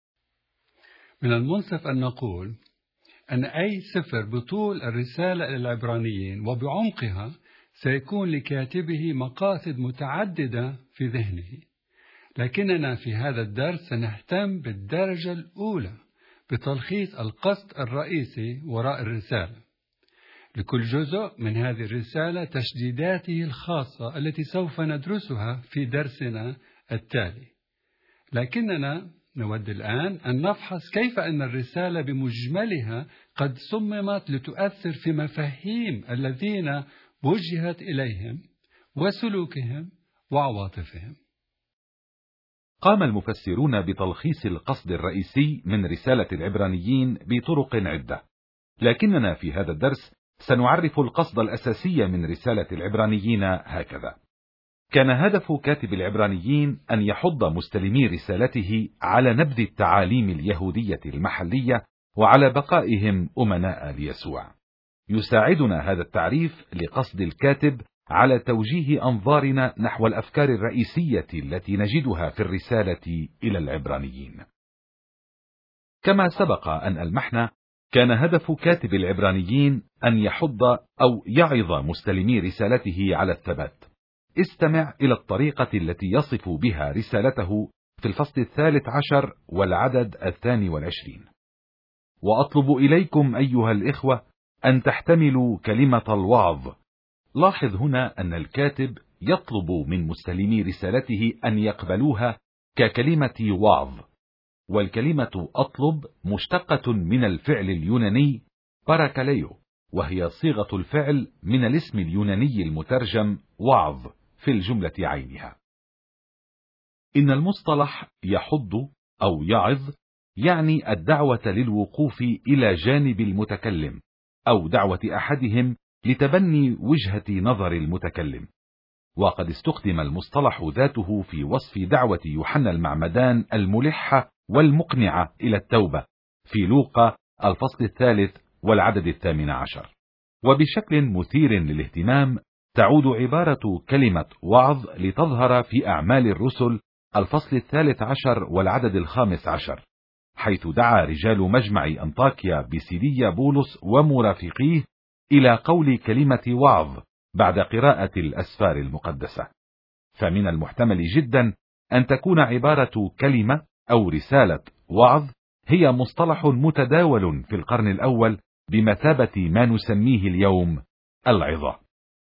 من المنصف أن نقول أن أي سفر بطول الرسالة إلى العبرانيين وبعمقها سيكون لكاتبه مقاصد متعددة في ذهنه، لكننا في هذا الدرس سنهتم بالدرجة الأولى بتلخيص القصد الرئيسي وراء الرسالة. لكل جزء من هذه الرسالة تشديداته الخاصة التي سوف ندرسها في درسنا التالي. لكننا نود الآن أن نفحص كيف أن الرسالة بمجملها قد صممت لتؤثر في مفاهيم الذين وجهت إليهم وسلوكهم وعواطفهم. قام المفسرون بتلخيص القصد الرئيسي من رسالة العبرانيين بطرق عدة، لكننا في هذا الدرس سنعرف القصد الأساسي من رسالة العبرانيين هكذا: كان هدف كاتب العبرانيين أن يحض مستلمي رسالته على نبذ التعاليم اليهودية المحلية وعلى بقائهم أمناء ليسوع. يساعدنا هذا التعريف لقصد الكاتب على توجيه أنظارنا نحو الأفكار الرئيسية التي نجدها في الرسالة إلى العبرانيين. كما سبق أن ألمحنا، كان هدف كاتب العبرانيين أن يحض أو يعظ مستلمي رسالته على الثبات. استمع إلى الطريقة التي يصف بها رسالته في الفصل الثالث عشر والعدد الثاني والعشرين: وأطلب إليكم أيها الإخوة أن تحتملوا كلمة الوعظ. لاحظ هنا أن الكاتب يطلب من مستلمي رسالته أن يقبلوها ككلمة وعظ، والكلمة أطلب مشتقة من الفعل اليوناني باراكاليو، وهي صيغة الفعل من الاسم اليوناني المترجم وعظ في الجملة عينها. إن المصطلح يحض أو يعظ يعني الدعوة للوقوف إلى جانب المتكلم أو دعوة أحدهم لتبني وجهة نظر المتكلم. وقد استخدم المصطلح ذاته في وصف دعوة يوحنا المعمدان الملحة والمقنعة إلى التوبة في لوقا الفصل الثالث والعدد الثامن عشر. وبشكل مثير للاهتمام تعود عبارة كلمة وعظ لتظهر في أعمال الرسل الفصل الثالث عشر والعدد الخامس عشر، حيث دعا رجال مجمع أنطاكيا بسيدية بولس ومرافقيه إلى قول كلمة وعظ بعد قراءة الأسفار المقدسة. فمن المحتمل جدا أن تكون عبارة كلمة أو رسالة وعظ هي مصطلح متداول في القرن الأول بمثابة ما نسميه اليوم العظة.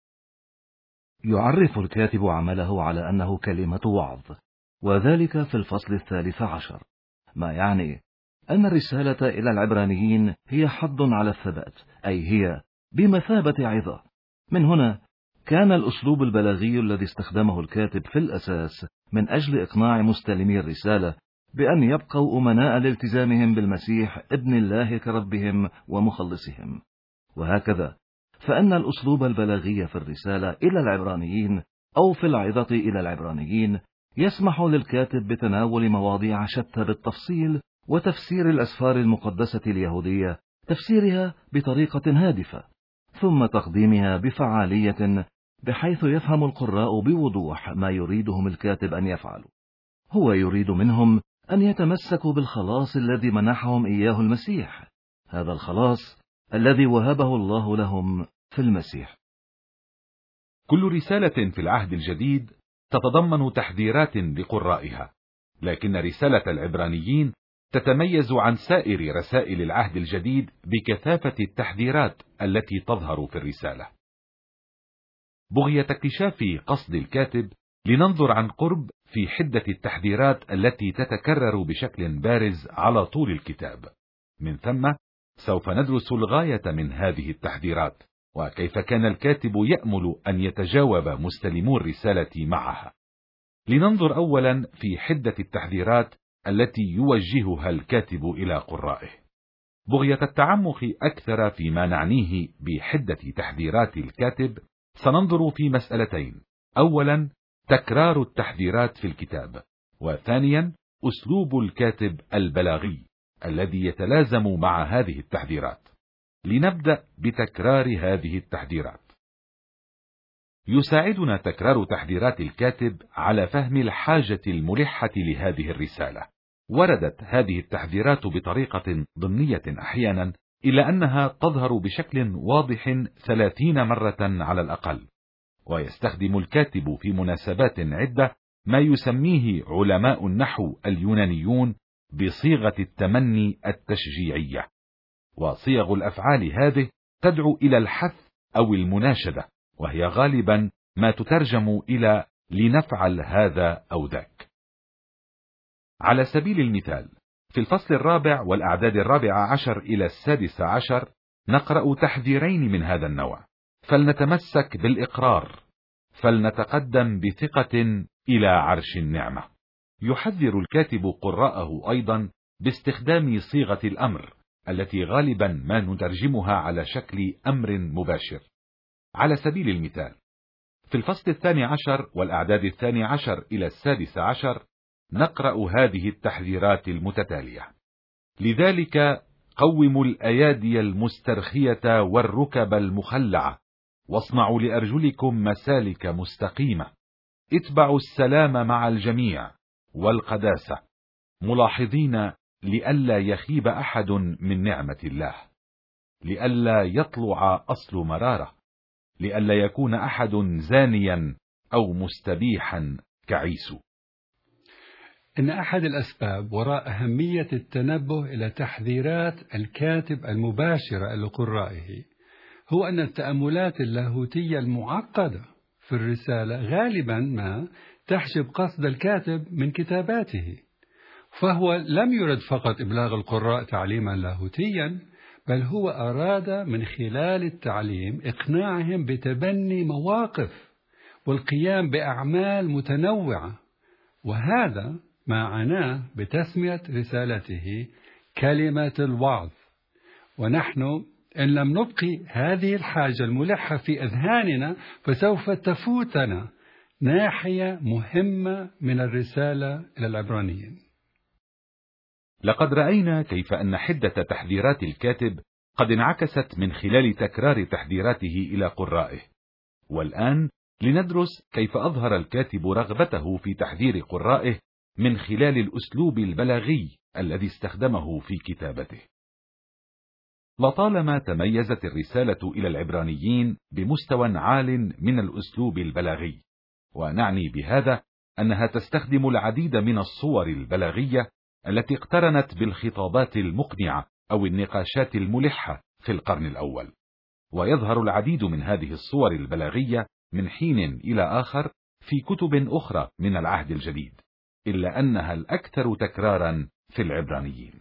يعرف الكاتب عمله على أنه كلمة وعظ، وذلك في الفصل الثالث عشر، ما يعني أن الرسالة إلى العبرانيين هي حض على الثبات، أي هي بمثابة عظة. من هنا كان الأسلوب البلاغي الذي استخدمه الكاتب في الأساس من أجل إقناع مستلمي الرسالة بأن يبقوا أمناء لالتزامهم بالمسيح ابن الله كربهم ومخلصهم. وهكذا فإن الأسلوب البلاغي في الرسالة إلى العبرانيين أو في العظة إلى العبرانيين يسمح للكاتب بتناول مواضيع شتى بالتفصيل وتفسير الأسفار المقدسة اليهودية، تفسيرها بطريقة هادفة، ثم تقديمها بفعالية بحيث يفهم القراء بوضوح ما يريدهم الكاتب أن يفعلوا. هو يريد منهم أن يتمسكوا بالخلاص الذي منحهم إياه المسيح، هذا الخلاص الذي وهبه الله لهم في المسيح. كل رسالة في العهد الجديد تتضمن تحذيرات لقرائها، لكن رسالة العبرانيين تتميز عن سائر رسائل العهد الجديد بكثافة التحذيرات التي تظهر في الرسالة. بغية اكتشاف قصد الكاتب لننظر عن قرب في حدة التحذيرات التي تتكرر بشكل بارز على طول الكتاب. من ثم سوف ندرس الغاية من هذه التحذيرات، وكيف كان الكاتب يأمل أن يتجاوب مستلمو الرسالة معها. لننظر أولا في حدة التحذيرات التي يوجهها الكاتب إلى قرائه. بغية التعمق أكثر فيما نعنيه بحدة تحذيرات الكاتب، سننظر في مسألتين: أولا تكرار التحذيرات في الكتاب، وثانيا أسلوب الكاتب البلاغي الذي يتلازم مع هذه التحذيرات. لنبدأ بتكرار هذه التحذيرات. يساعدنا تكرار تحذيرات الكاتب على فهم الحاجة الملحة لهذه الرسالة. وردت هذه التحذيرات بطريقة ضمنية أحيانا، إلا أنها تظهر بشكل واضح ثلاثين مرة على الأقل. ويستخدم الكاتب في مناسبات عدة ما يسميه علماء النحو اليونانيون بصيغة التمني التشجيعية. وصيغ الأفعال هذه تدعو إلى الحث أو المناشدة، وهي غالبا ما تترجم إلى لنفعل هذا أو ذاك. على سبيل المثال، في الفصل الرابع والأعداد الرابعة عشر إلى السادس عشر نقرأ تحذيرين من هذا النوع: فلنتمسك بالإقرار، فلنتقدم بثقة إلى عرش النعمة. يحذر الكاتب قراءه أيضا باستخدام صيغة الأمر التي غالبا ما نترجمها على شكل أمر مباشر. على سبيل المثال، في الفصل الثاني عشر والأعداد الثاني عشر إلى السادس عشر نقرأ هذه التحذيرات المتتالية: لذلك قوموا الأيادي المسترخية والركب المخلعة، واصنعوا لأرجلكم مسالك مستقيمة، اتبعوا السلام مع الجميع والقداسة، ملاحظين لئلا يخيب أحد من نعمة الله، لئلا يطلع أصل مرارة، لئلا يكون أحد زانيا أو مستبيحا كعيسو. إن أحد الأسباب وراء أهمية التنبه إلى تحذيرات الكاتب المباشرة لقرائه هو أن التأملات اللاهوتية المعقدة في الرسالة غالبا ما تحجب قصد الكاتب من كتاباته، فهو لم يرد فقط إبلاغ القراء تعليما لاهوتيا، بل هو أراد من خلال التعليم إقناعهم بتبني مواقف والقيام بأعمال متنوعة، وهذا ما عناه بتسمية رسالته كلمة الوعظ. ونحن إن لم نبقي هذه الحاجة الملحة في أذهاننا فسوف تفوتنا ناحية مهمة من الرسالة إلى العبرانيين. لقد رأينا كيف أن حدة تحذيرات الكاتب قد انعكست من خلال تكرار تحذيراته إلى قرائه، والآن لندرس كيف أظهر الكاتب رغبته في تحذير قرائه من خلال الأسلوب البلاغي الذي استخدمه في كتابته. لطالما تميزت الرسالة إلى العبرانيين بمستوى عال من الأسلوب البلاغي، ونعني بهذا أنها تستخدم العديد من الصور البلاغية التي اقترنت بالخطابات المقنعة أو النقاشات الملحة في القرن الأول. ويظهر العديد من هذه الصور البلاغية من حين إلى آخر في كتب أخرى من العهد الجديد، إلا أنها الأكثر تكرارا في العبرانيين.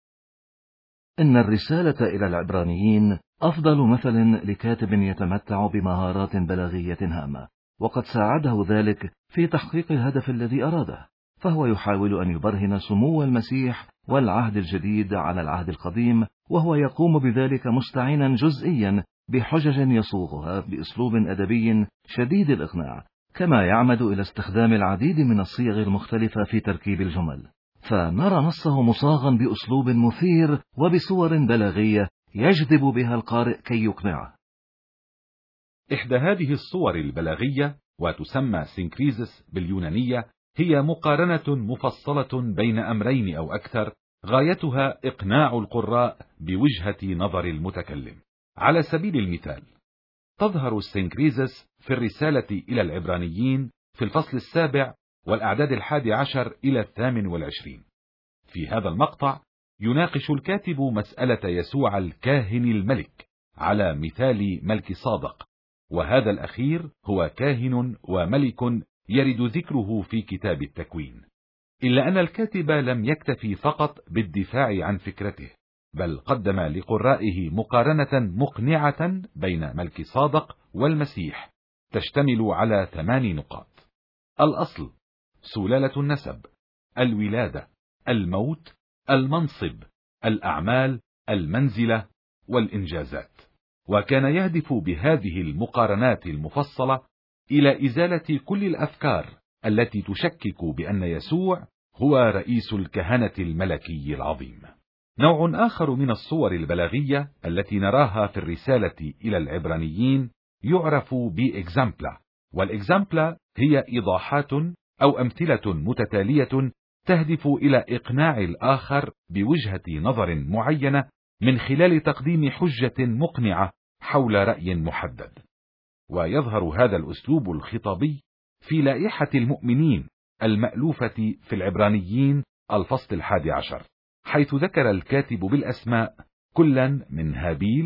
إن الرسالة إلى العبرانيين أفضل مثل لكاتب يتمتع بمهارات بلاغية هامة، وقد ساعده ذلك في تحقيق الهدف الذي أراده، فهو يحاول أن يبرهن سمو المسيح والعهد الجديد على العهد القديم، وهو يقوم بذلك مستعينا جزئيا بحجج يصوغها بأسلوب أدبي شديد الإقناع، كما يعمد إلى استخدام العديد من الصيغ المختلفة في تركيب الجمل، فنرى نصه مصاغا بأسلوب مثير وبصور بلاغية يجذب بها القارئ كي يقنعه. إحدى هذه الصور البلاغية، وتسمى سينكريزس باليونانية، هي مقارنة مفصلة بين أمرين أو أكثر غايتها إقناع القراء بوجهة نظر المتكلم. على سبيل المثال، تظهر السينكريزس في الرسالة إلى العبرانيين في الفصل السابع والأعداد الحادي عشر إلى الثامن والعشرين. في هذا المقطع يناقش الكاتب مسألة يسوع الكاهن الملك على مثال ملك صادق، وهذا الأخير هو كاهن وملك يرد ذكره في كتاب التكوين. إلا أن الكاتب لم يكتفي فقط بالدفاع عن فكرته، بل قدم لقرائه مقارنة مقنعة بين ملك صادق والمسيح تشتمل على ثمان نقاط: الأصل، سلالة النسب، الولادة، الموت، المنصب، الأعمال، المنزلة، والإنجازات. وكان يهدف بهذه المقارنات المفصلة إلى إزالة كل الأفكار التي تشكك بأن يسوع هو رئيس الكهنة الملكي العظيم. نوع آخر من الصور البلاغية التي نراها في الرسالة إلى العبرانيين يعرف بإكزامبلا، والإكزامبلا هي إيضاحات أو أمثلة متتالية تهدف إلى إقناع الآخر بوجهة نظر معينة من خلال تقديم حجة مقنعة حول رأي محدد. ويظهر هذا الأسلوب الخطابي في لائحة المؤمنين المألوفة في العبرانيين الفصل الحادي عشر، حيث ذكر الكاتب بالأسماء كلا من هابيل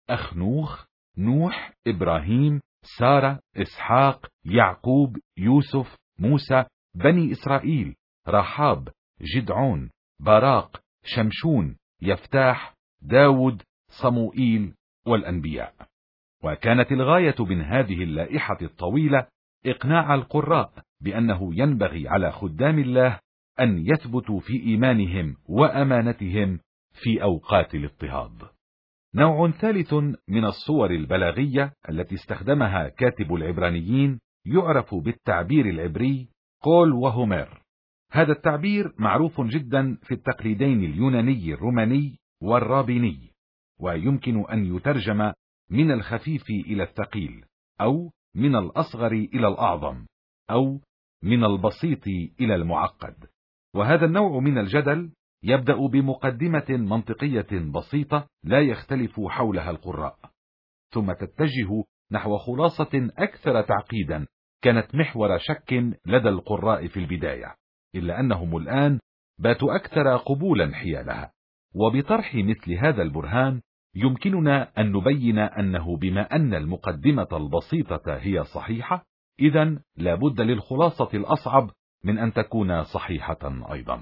أخنوخ، نوح، إبراهيم، سارة، إسحاق، يعقوب، يوسف، موسى، بني إسرائيل، رحاب، جدعون، باراق، شمشون، يفتاح، داود، صموئيل، والأنبياء. وكانت الغاية من هذه اللائحة الطويلة إقناع القراء بأنه ينبغي على خدام الله أن يثبتوا في إيمانهم وأمانتهم في أوقات الاضطهاد. نوع ثالث من الصور البلاغية التي استخدمها كاتب العبرانيين يعرف بالتعبير العبري قول وهومير. هذا التعبير معروف جدا في التقليدين اليوناني الروماني والرابيني، ويمكن أن يترجم من الخفيف إلى الثقيل، أو من الأصغر إلى الأعظم، أو من البسيط إلى المعقد. وهذا النوع من الجدل يبدأ بمقدمة منطقية بسيطة لا يختلف حولها القراء، ثم تتجه نحو خلاصة أكثر تعقيدا كانت محور شك لدى القراء في البداية، إلا أنهم الآن باتوا أكثر قبولا حيالها. وبطرح مثل هذا البرهان يمكننا أن نبين أنه بما أن المقدمة البسيطة هي صحيحة، إذن لا بد للخلاصة الأصعب من أن تكون صحيحة أيضا.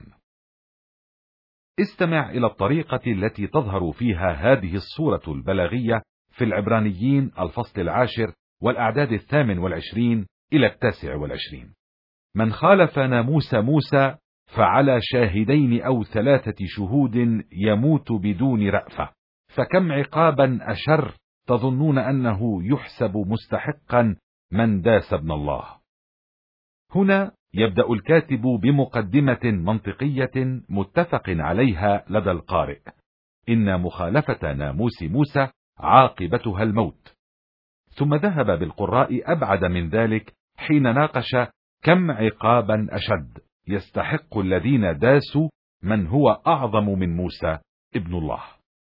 استمع إلى الطريقة التي تظهر فيها هذه الصورة البلاغية في العبرانيين الفصل العاشر والأعداد الثامن والعشرين إلى التاسع والعشرين. من خالف ناموس موسى فعلى شاهدين أو ثلاثة شهود يموت بدون رأفة، فكم عقابا أشر تظنون أنه يحسب مستحقا من داس ابن الله. هنا يبدأ الكاتب بمقدمة منطقية متفق عليها لدى القارئ: إن مخالفة ناموس موسى عاقبتها الموت. ثم ذهب بالقراء أبعد من ذلك حين ناقش كم عقابا أشد يستحق الذين داسوا من هو أعظم من موسى ابن الله.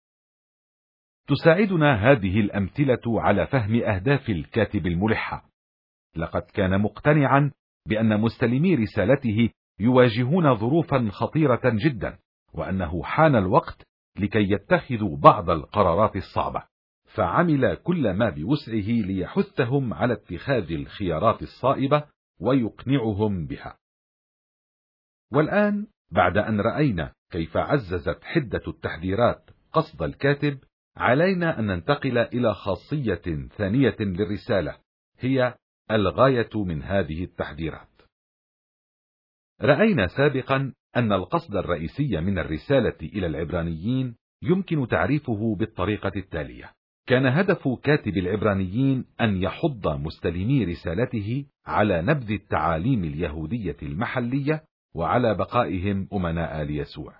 تساعدنا هذه الأمثلة على فهم أهداف الكاتب الملحة. لقد كان مقتنعا بأن مستلمي رسالته يواجهون ظروفا خطيرة جدا، وأنه حان الوقت لكي يتخذوا بعض القرارات الصعبة، فعمل كل ما بوسعه ليحثهم على اتخاذ الخيارات الصائبة ويقنعهم بها. والآن بعد أن رأينا كيف عززت حدة التحذيرات قصد الكاتب، علينا أن ننتقل إلى خاصية ثانية للرسالة، هي الغاية من هذه التحذيرات. رأينا سابقا أن القصد الرئيسي من الرسالة إلى العبرانيين يمكن تعريفه بالطريقة التالية: كان هدف كاتب العبرانيين أن يحض مستلمي رسالته على نبذ التعاليم اليهودية المحلية وعلى بقائهم أمناء ليسوع.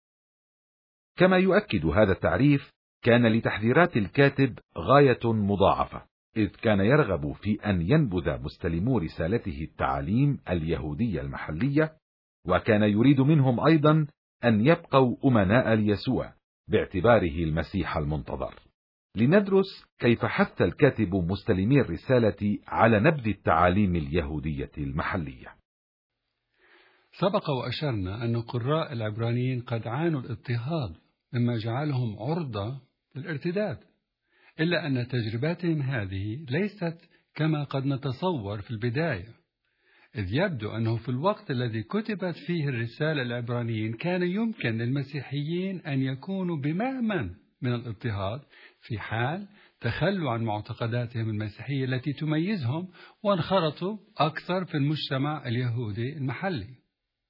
كما يؤكد هذا التعريف، كان لتحذيرات الكاتب غاية مضاعفة، إذ كان يرغب في أن ينبذ مستلمو رسالته التعاليم اليهودية المحلية، وكان يريد منهم أيضا أن يبقوا أمناء ليسوع باعتباره المسيح المنتظر. لندرس كيف حث الكاتب مستلمي الرسالة على نبذ التعاليم اليهودية المحلية. سبق وأشرنا أن قراء العبرانيين قد عانوا الاضطهاد مما جعلهم عرضة للارتداد، إلا أن تجربتهم هذه ليست كما قد نتصور في البداية، إذ يبدو أنه في الوقت الذي كتبت فيه الرسالة العبرانيين كان يمكن للمسيحيين أن يكونوا بمأمن من الاضطهاد في حال تخلوا عن معتقداتهم المسيحية التي تميزهم وانخرطوا أكثر في المجتمع اليهودي المحلي.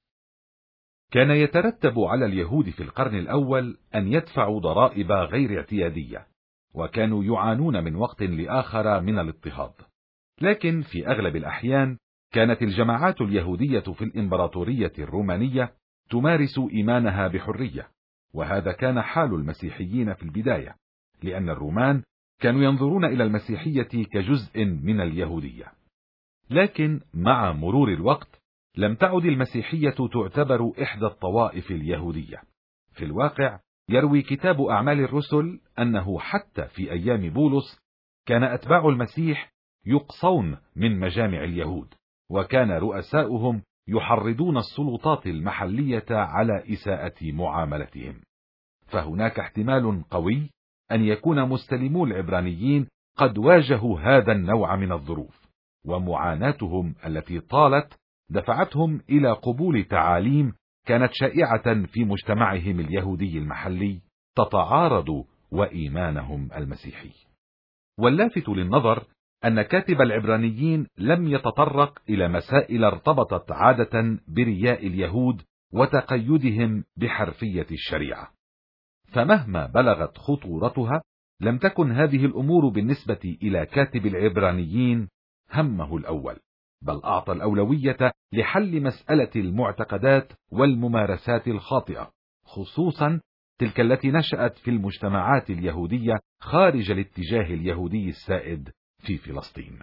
كان يترتب على اليهود في القرن الأول أن يدفعوا ضرائب غير اعتيادية، وكانوا يعانون من وقت لآخر من الاضطهاد. لكن في أغلب الأحيان كانت الجماعات اليهودية في الإمبراطورية الرومانية تمارس إيمانها بحرية، وهذا كان حال المسيحيين في البداية، لأن الرومان كانوا ينظرون إلى المسيحية كجزء من اليهودية. لكن مع مرور الوقت لم تعد المسيحية تعتبر إحدى الطوائف اليهودية. في الواقع يروي كتاب أعمال الرسل أنه حتى في أيام بولس كان أتباع المسيح يقصون من مجامع اليهود، وكان رؤساؤهم يحرضون السلطات المحلية على إساءة معاملتهم. فهناك احتمال قوي أن يكون مستلمو العبرانيين قد واجهوا هذا النوع من الظروف، ومعاناتهم التي طالت دفعتهم إلى قبول تعاليم كانت شائعة في مجتمعهم اليهودي المحلي تتعارض وإيمانهم المسيحي. واللافت للنظر أن كاتب العبرانيين لم يتطرق إلى مسائل ارتبطت عادة برياء اليهود وتقيدهم بحرفية الشريعة، فمهما بلغت خطورتها لم تكن هذه الأمور بالنسبة إلى كاتب العبرانيين همه الأول، بل أعطى الأولوية لحل مسألة المعتقدات والممارسات الخاطئة، خصوصا تلك التي نشأت في المجتمعات اليهودية خارج الاتجاه اليهودي السائد في فلسطين.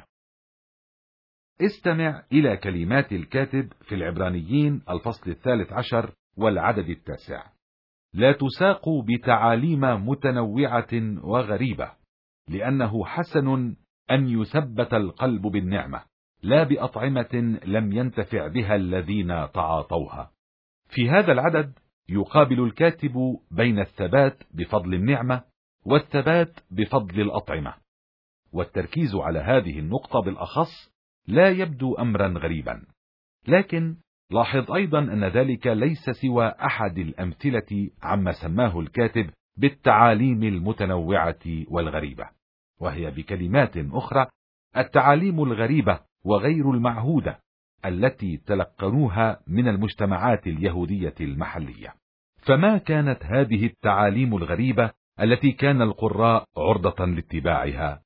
استمع إلى كلمات الكاتب في العبرانيين الفصل الثالث عشر والعدد التاسع: لا تساقوا بتعاليم متنوعة وغريبة، لأنه حسن أن يثبت القلب بالنعمة، لا بأطعمة لم ينتفع بها الذين تعاطوها. في هذا العدد يقابل الكاتب بين الثبات بفضل النعمة والثبات بفضل الأطعمة، والتركيز على هذه النقطة بالأخص لا يبدو أمرا غريبا، لكن لاحظ أيضا أن ذلك ليس سوى أحد الأمثلة عما سماه الكاتب بالتعاليم المتنوعة والغريبة، وهي بكلمات أخرى التعاليم الغريبة وغير المعهودة التي تلقنوها من المجتمعات اليهودية المحلية. فما كانت هذه التعاليم الغريبة التي كان القراء عرضة لاتباعها؟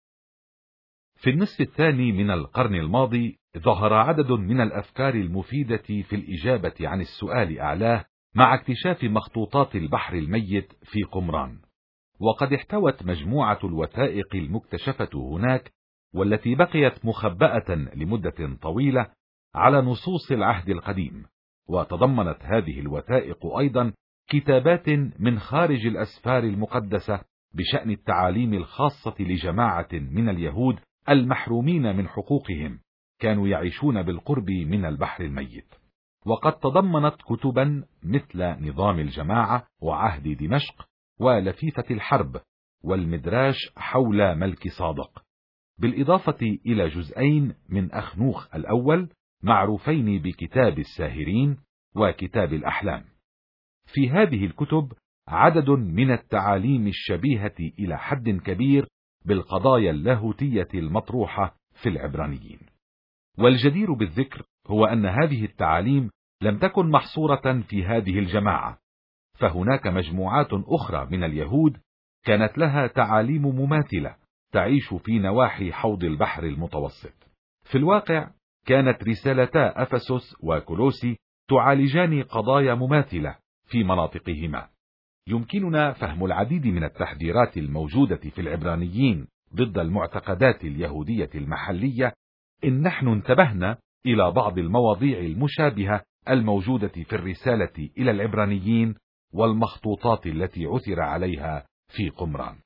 في النصف الثاني من القرن الماضي ظهر عدد من الأفكار المفيدة في الإجابة عن السؤال أعلاه مع اكتشاف مخطوطات البحر الميت في قمران، وقد احتوت مجموعة الوثائق المكتشفة هناك والتي بقيت مخبأة لمدة طويلة على نصوص العهد القديم، وتضمنت هذه الوثائق أيضا كتابات من خارج الأسفار المقدسة بشأن التعاليم الخاصة لجماعة من اليهود المحرومين من حقوقهم كانوا يعيشون بالقرب من البحر الميت. وقد تضمنت كتبا مثل نظام الجماعة وعهد دمشق ولفيفة الحرب والمدراش حول ملك صادق، بالإضافة إلى جزئين من أخنوخ الأول معروفين بكتاب الساهرين وكتاب الأحلام. في هذه الكتب عدد من التعاليم الشبيهة إلى حد كبير بالقضايا اللاهوتية المطروحة في العبرانيين. والجدير بالذكر هو أن هذه التعاليم لم تكن محصورة في هذه الجماعة، فهناك مجموعات أخرى من اليهود كانت لها تعاليم مماثلة تعيش في نواحي حوض البحر المتوسط. في الواقع كانت رسالتا أفسس وكولوسي تعالجان قضايا مماثلة في مناطقهما. يمكننا فهم العديد من التحذيرات الموجودة في العبرانيين ضد المعتقدات اليهودية المحلية إن نحن انتبهنا إلى بعض المواضيع المشابهة الموجودة في الرسالة إلى العبرانيين والمخطوطات التي عثر عليها في قمران.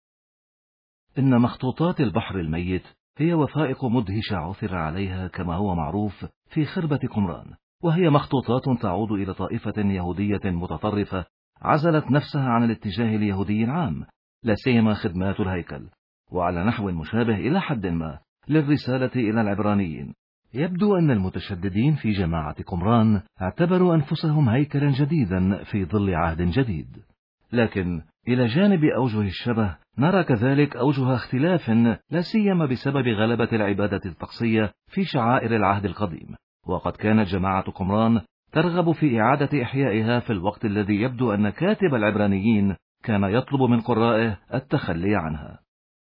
إن مخطوطات البحر الميت هي وثائق مدهشة عثر عليها كما هو معروف في خربة قمران، وهي مخطوطات تعود إلى طائفة يهودية متطرفة عزلت نفسها عن الاتجاه اليهودي العام، لا سيما خدمات الهيكل، وعلى نحو مشابه إلى حد ما للرسالة إلى العبرانيين. يبدو أن المتشددين في جماعة قمران اعتبروا أنفسهم هيكلا جديدا في ظل عهد جديد، لكن إلى جانب أوجه الشبه نرى كذلك أوجه اختلاف، لا سيما بسبب غلبة العبادة الطقسية في شعائر العهد القديم. وقد كانت جماعة قمران ترغب في إعادة إحيائها في الوقت الذي يبدو أن كاتب العبرانيين كان يطلب من قرائه التخلي عنها.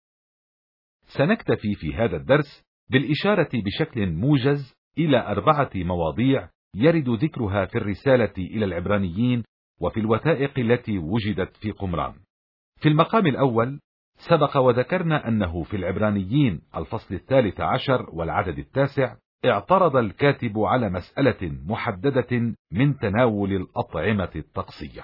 سنكتفي في هذا الدرس بالإشارة بشكل موجز إلى أربعة مواضيع يرد ذكرها في الرسالة إلى العبرانيين وفي الوثائق التي وجدت في قمران. في المقام الأول سبق وذكرنا أنه في العبرانيين الفصل الثالث عشر والعدد التاسع اعترض الكاتب على مسألة محددة من تناول الأطعمة الطقسية.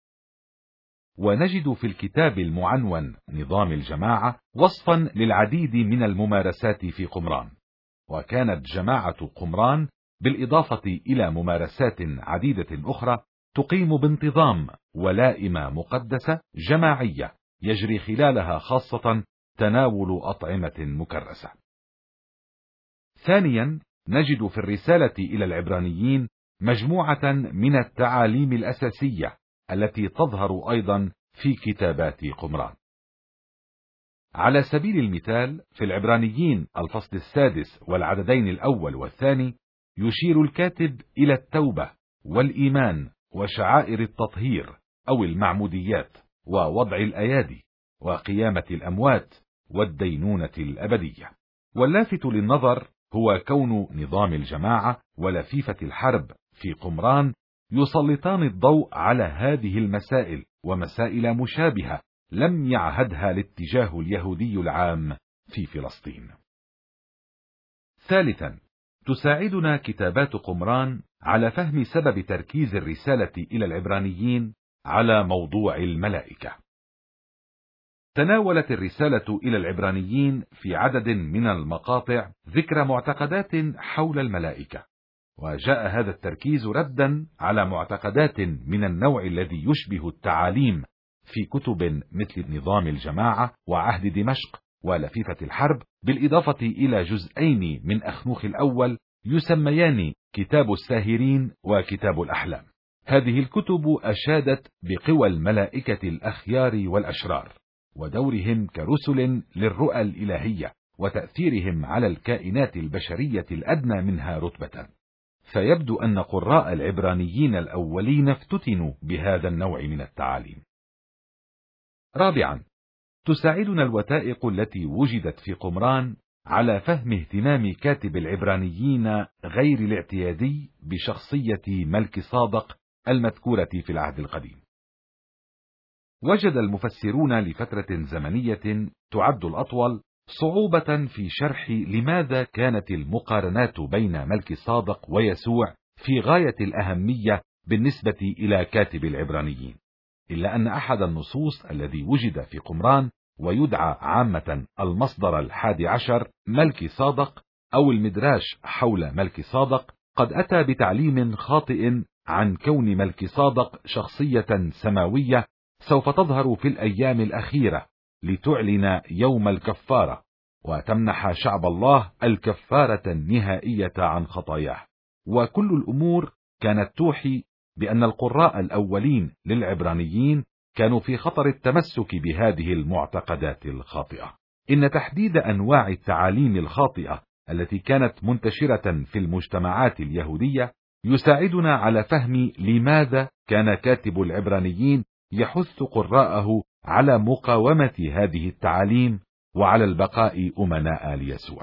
ونجد في الكتاب المعنون نظام الجماعة وصفا للعديد من الممارسات في قمران، وكانت جماعة قمران بالإضافة إلى ممارسات عديدة أخرى تقيم بانتظام ولائمة مقدسة جماعية يجري خلالها خاصة تناول أطعمة مكرسة. ثانيا، نجد في الرسالة إلى العبرانيين مجموعة من التعاليم الأساسية التي تظهر أيضا في كتابات قمران. على سبيل المثال، في العبرانيين الفصل السادس والعددين الأول والثاني يشير الكاتب إلى التوبة والإيمان وشعائر التطهير أو المعموديات ووضع الأيادي وقيامة الأموات والدينونة الأبدية. واللافت للنظر هو كون نظام الجماعة ولفيفة الحرب في قمران يسلطان الضوء على هذه المسائل ومسائل مشابهة لم يعهدها الاتجاه اليهودي العام في فلسطين. ثالثا، تساعدنا كتابات قمران على فهم سبب تركيز الرسالة إلى العبرانيين على موضوع الملائكة. تناولت الرسالة إلى العبرانيين في عدد من المقاطع ذكر معتقدات حول الملائكة، وجاء هذا التركيز ردا على معتقدات من النوع الذي يشبه التعاليم في كتب مثل نظام الجماعة وعهد دمشق ولفيفة الحرب، بالإضافة إلى جزئين من أخنوخ الأول يسميان كتاب الساهرين وكتاب الأحلام. هذه الكتب أشادت بقوى الملائكة الأخيار والأشرار ودورهم كرسل للرؤى الإلهية وتأثيرهم على الكائنات البشرية الأدنى منها رتبة. فيبدو أن قراء العبرانيين الأولين افتتنوا بهذا النوع من التعاليم. رابعا، تساعدنا الوثائق التي وجدت في قمران على فهم اهتمام كاتب العبرانيين غير الاعتيادي بشخصية ملك صادق المذكورة في العهد القديم. وجد المفسرون لفترة زمنية تعد الأطول صعوبة في شرح لماذا كانت المقارنات بين ملك صادق ويسوع في غاية الأهمية بالنسبة إلى كاتب العبرانيين، إلا أن أحد النصوص الذي وجد في قمران ويدعى عامة المصدر الحادي عشر ملك صادق أو المدراش حول ملك صادق قد أتى بتعليم خاطئ عن كون ملك صادق شخصية سماوية سوف تظهر في الأيام الأخيرة لتعلن يوم الكفارة وتمنح شعب الله الكفارة النهائية عن خطاياه. وكل الأمور كانت توحي بأن القراء الأولين للعبرانيين كانوا في خطر التمسك بهذه المعتقدات الخاطئة. إن تحديد أنواع التعاليم الخاطئة التي كانت منتشرة في المجتمعات اليهودية يساعدنا على فهم لماذا كان كاتب العبرانيين يحث قراءه على مقاومة هذه التعاليم وعلى البقاء أمناء ليسوع.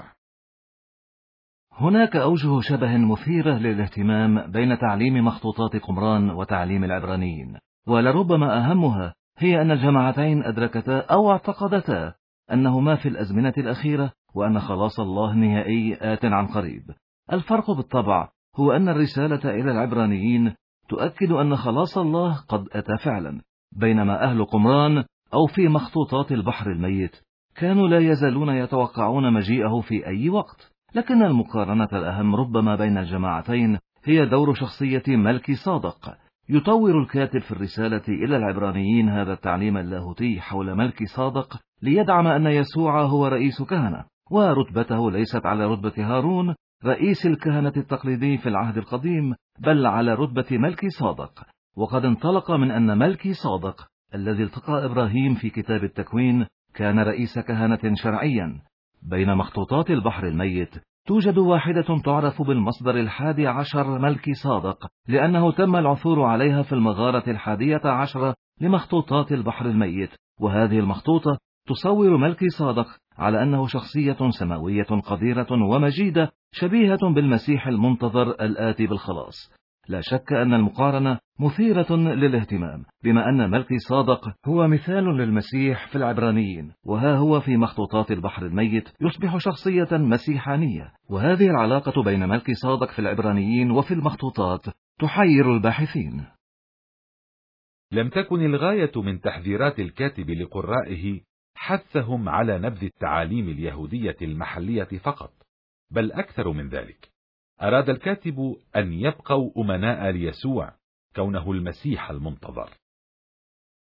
هناك أوجه شبه مثيرة للاهتمام بين تعليم مخطوطات قمران وتعليم العبرانيين، ولربما أهمها هي أن الجماعتين أدركتا أو اعتقدتا أنهما في الأزمنة الأخيرة وأن خلاص الله نهائي آت عن قريب. الفرق بالطبع هو أن الرسالة إلى العبرانيين تؤكد أن خلاص الله قد أتى فعلا، بينما أهل قمران أو في مخطوطات البحر الميت كانوا لا يزالون يتوقعون مجيئه في أي وقت. لكن المقارنة الأهم ربما بين الجماعتين هي دور شخصية ملك صادق. يطور الكاتب في الرسالة إلى العبرانيين هذا التعليم اللاهوتي حول ملك صادق ليدعم أن يسوع هو رئيس كهنة، ورتبته ليست على رتبة هارون رئيس الكهنة التقليدي في العهد القديم، بل على رتبة ملك صادق. وقد انطلق من أن ملك صادق الذي التقى إبراهيم في كتاب التكوين كان رئيس كهنة شرعيا. بين مخطوطات البحر الميت توجد واحدة تعرف بالمصدر الحادي عشر ملك صادق، لأنه تم العثور عليها في المغارة الحادية عشرة لمخطوطات البحر الميت، وهذه المخطوطة تصور ملك صادق على أنه شخصية سماوية قديرة ومجيدة شبيهة بالمسيح المنتظر الآتي بالخلاص. لا شك أن المقارنة مثيرة للاهتمام، بما أن ملك صادق هو مثال للمسيح في العبرانيين، وها هو في مخطوطات البحر الميت يصبح شخصية مسيحانية. وهذه العلاقة بين ملك صادق في العبرانيين وفي المخطوطات تحير الباحثين. لم تكن الغاية من تحذيرات الكاتب لقرائه حثهم على نبذ التعاليم اليهودية المحلية فقط، بل أكثر من ذلك. أراد الكاتب أن يبقوا أمناء ليسوع كونه المسيح المنتظر.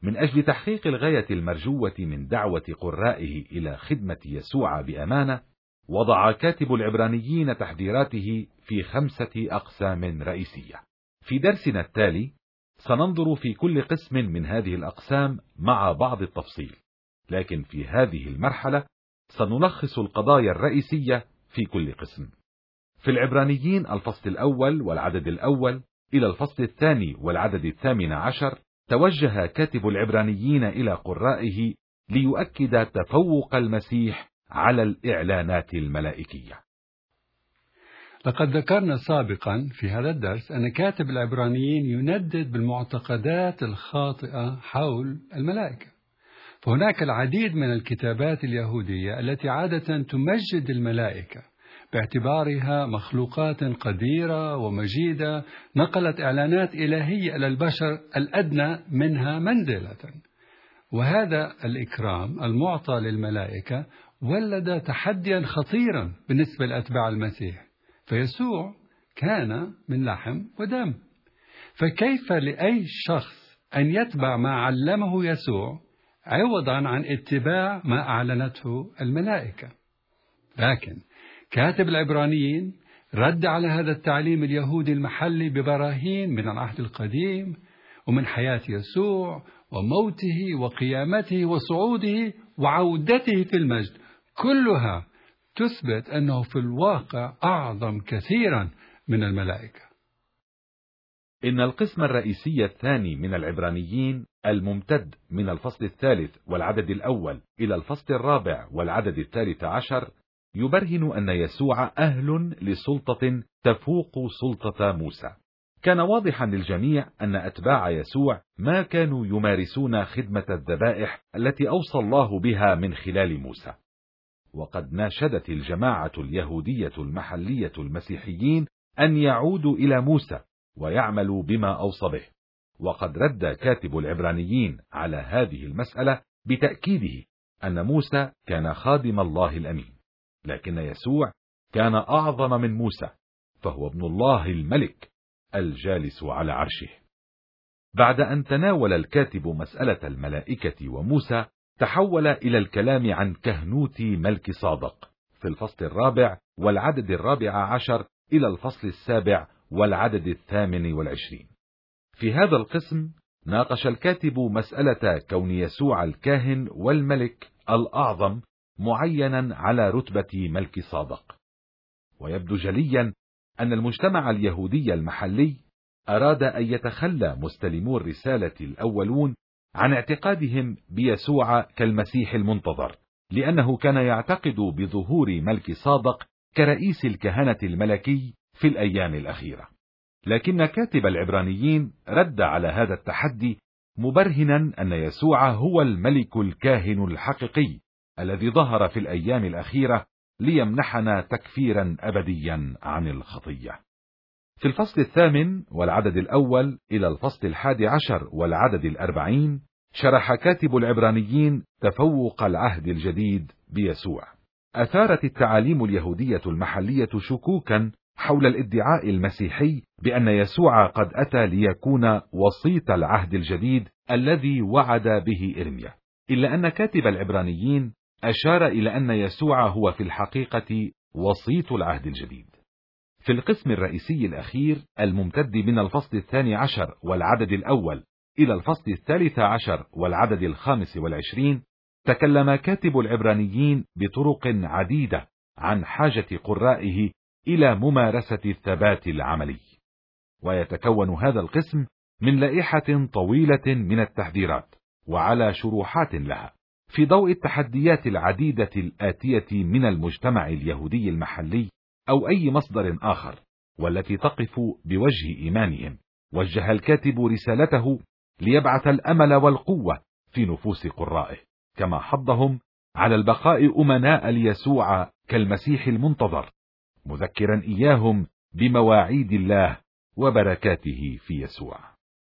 من أجل تحقيق الغاية المرجوة من دعوة قرائه إلى خدمة يسوع بأمانة، وضع كاتب العبرانيين تحذيراته في خمسة أقسام رئيسية. في درسنا التالي سننظر في كل قسم من هذه الأقسام مع بعض التفصيل، لكن في هذه المرحلة سنلخص القضايا الرئيسية في كل قسم. في العبرانيين الفصل الأول والعدد الأول إلى الفصل الثاني والعدد الثامن عشر، توجه كاتب العبرانيين إلى قرائه ليؤكد تفوق المسيح على الإعلانات الملائكية. لقد ذكرنا سابقا في هذا الدرس أن كاتب العبرانيين يندد بالمعتقدات الخاطئة حول الملائكة، فهناك العديد من الكتابات اليهودية التي عادة تمجد الملائكة باعتبارها مخلوقات قديرة ومجيدة نقلت إعلانات إلهية إلى البشر الأدنى منها منزلة، وهذا الإكرام المعطى للملائكة ولد تحديا خطيرا بالنسبة لأتباع المسيح، فيسوع كان من لحم ودم، فكيف لأي شخص أن يتبع ما علمه يسوع عوضا عن اتباع ما أعلنته الملائكة؟ لكن كاتب العبرانيين رد على هذا التعليم اليهودي المحلي ببراهين من العهد القديم ومن حياة يسوع وموته وقيامته وصعوده وعودته في المجد، كلها تثبت أنه في الواقع أعظم كثيرا من الملائكة. إن القسم الرئيسي الثاني من العبرانيين الممتد من الفصل الثالث والعدد الأول إلى الفصل الرابع والعدد الثالث عشر يبرهن أن يسوع أهل لسلطة تفوق سلطة موسى. كان واضحا للجميع أن أتباع يسوع ما كانوا يمارسون خدمة الذبائح التي أوصى الله بها من خلال موسى، وقد ناشدت الجماعة اليهودية المحلية المسيحيين أن يعودوا إلى موسى ويعملوا بما أوصى به. وقد رد كاتب العبرانيين على هذه المسألة بتأكيده أن موسى كان خادم الله الأمين، لكن يسوع كان أعظم من موسى، فهو ابن الله الملك الجالس على عرشه. بعد أن تناول الكاتب مسألة الملائكة وموسى، تحول إلى الكلام عن كهنوت ملك صادق في الفصل الرابع والعدد الرابع عشر إلى الفصل السابع والعدد الثامن والعشرين. في هذا القسم ناقش الكاتب مسألة كون يسوع الكاهن والملك الأعظم معينا على رتبة ملك صادق. ويبدو جليا أن المجتمع اليهودي المحلي أراد أن يتخلى مستلمو الرسالة الأولون عن اعتقادهم بيسوع كالمسيح المنتظر، لأنه كان يعتقد بظهور ملك صادق كرئيس الكهنة الملكي في الأيام الأخيرة. لكن كاتب العبرانيين رد على هذا التحدي مبرهنا أن يسوع هو الملك الكاهن الحقيقي الذي ظهر في الأيام الأخيرة ليمنحنا تكفيرا أبديا عن الخطية. في الفصل الثامن والعدد الأول إلى الفصل الحادي عشر والعدد الأربعين شرح كاتب العبرانيين تفوق العهد الجديد بيسوع. أثارت التعاليم اليهودية المحلية شكوكا حول الادعاء المسيحي بأن يسوع قد أتى ليكون وسيط العهد الجديد الذي وعد به إرميا، إلا أن كاتب العبرانيين أشار إلى أن يسوع هو في الحقيقة وسيط العهد الجديد. في القسم الرئيسي الأخير الممتد من الفصل الثاني عشر والعدد الأول إلى الفصل الثالث عشر والعدد الخامس والعشرين، تكلم كاتب العبرانيين بطرق عديدة عن حاجة قرائه إلى ممارسة الثبات العملي. ويتكون هذا القسم من لائحة طويلة من التحذيرات وعلى شروحات لها في ضوء التحديات العديدة الآتية من المجتمع اليهودي المحلي أو أي مصدر آخر، والتي تقف بوجه إيمانهم. وجه الكاتب رسالته ليبعث الأمل والقوة في نفوس قرائه، كما حضهم على البقاء أمناء ليسوع كالمسيح المنتظر، مذكرا إياهم بمواعيد الله وبركاته في يسوع.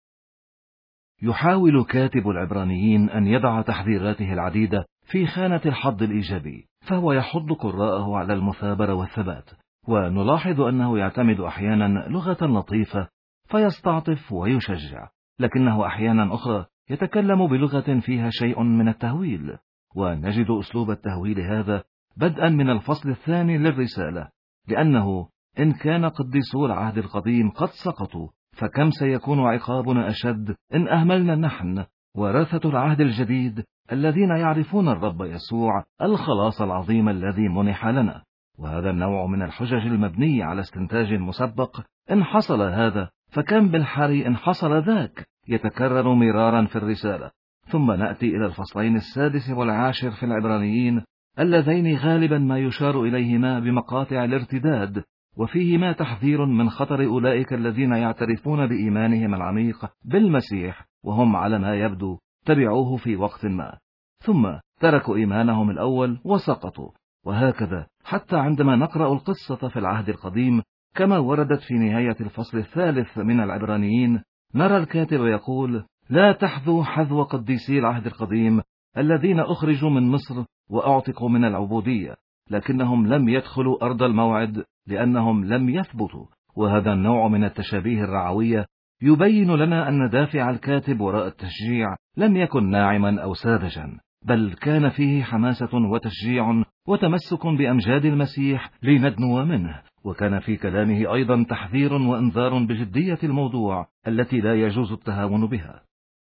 يحاول كاتب العبرانيين أن يضع تحذيراته العديدة في خانة الحظ الإيجابي، فهو يحض قراءه على المثابرة والثبات، ونلاحظ أنه يعتمد أحيانا لغة لطيفة فيستعطف ويشجع، لكنه أحيانا أخرى يتكلم بلغة فيها شيء من التهويل، ونجد أسلوب التهويل هذا بدءا من الفصل الثاني للرسالة، لأنه إن كان قديسو العهد القديم قد سقطوا، فكم سيكون عقابنا أشد إن أهملنا نحن ورثة العهد الجديد الذين يعرفون الرب يسوع الخلاص العظيم الذي منح لنا. وهذا النوع من الحجج المبنية على استنتاج مسبق، إن حصل هذا فكم بالحري إن حصل ذاك، يتكرر مرارا في الرسالة. ثم نأتي إلى الفصلين السادس والعاشر في العبرانيين، اللذين غالبا ما يشار إليهما بمقاطع الارتداد، وفيهما تحذير من خطر أولئك الذين يعترفون بإيمانهم العميق بالمسيح وهم على ما يبدو تبعوه في وقت ما، ثم تركوا إيمانهم الأول وسقطوا. وهكذا حتى عندما نقرأ القصة في العهد القديم كما وردت في نهاية الفصل الثالث من العبرانيين، نرى الكاتب يقول: لا تحذوا حذو قديسي العهد القديم الذين أخرجوا من مصر وأعتقوا من العبودية، لكنهم لم يدخلوا أرض الموعد لأنهم لم يثبتوا. وهذا النوع من التشابيه الرعوية يبين لنا أن دافع الكاتب وراء التشجيع لم يكن ناعما أو ساذجا، بل كان فيه حماسة وتشجيع وتمسك بأمجاد المسيح لندنو منه. وكان في كلامه أيضا تحذير وإنذار بجدية الموضوع التي لا يجوز التهاون بها.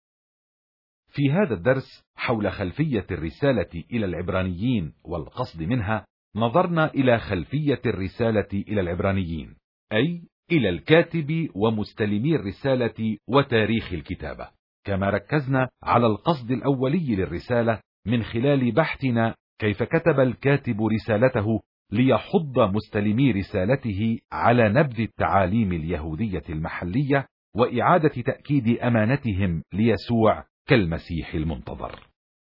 في هذا الدرس حول خلفية الرسالة إلى العبرانيين والقصد منها، نظرنا إلى خلفية الرسالة إلى العبرانيين، أي إلى الكاتب ومستلمي الرسالة وتاريخ الكتابة، كما ركزنا على القصد الأولي للرسالة من خلال بحثنا كيف كتب الكاتب رسالته ليحض مستلمي رسالته على نبذ التعاليم اليهودية المحلية وإعادة تأكيد أمانتهم ليسوع كالمسيح المنتظر.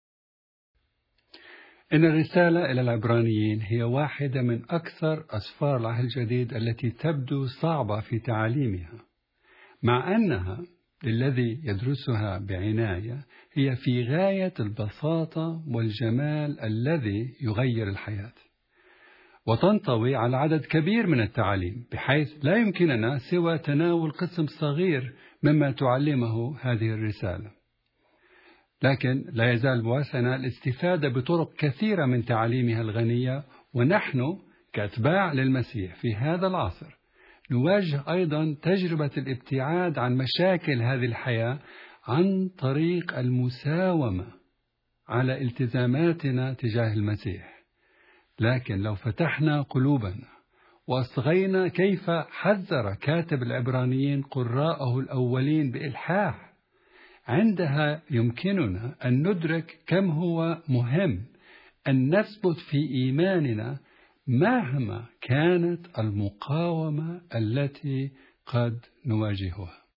إن الرسالة إلى العبرانيين هي واحدة من أكثر أسفار العهد الجديد التي تبدو صعبة في تعاليمها، مع أنها للذي يدرسها بعناية هي في غاية البساطة والجمال الذي يغير الحياة، وتنطوي على عدد كبير من التعاليم، بحيث لا يمكننا سوى تناول قسم صغير مما تعلمه هذه الرسالة. لكن لا يزال بواسعنا الاستفادة بطرق كثيرة من تعاليمها الغنية، ونحن كأتباع للمسيح في هذا العصر نواجه أيضا تجربة الابتعاد عن مشاكل هذه الحياة عن طريق المساومة على التزاماتنا تجاه المسيح. لكن لو فتحنا قلوبنا وأصغينا كيف حذر كاتب العبرانيين قراءه الأولين بإلحاح، عندها يمكننا أن ندرك كم هو مهم أن نثبت في إيماننا مهما كانت المقاومة التي قد نواجهها.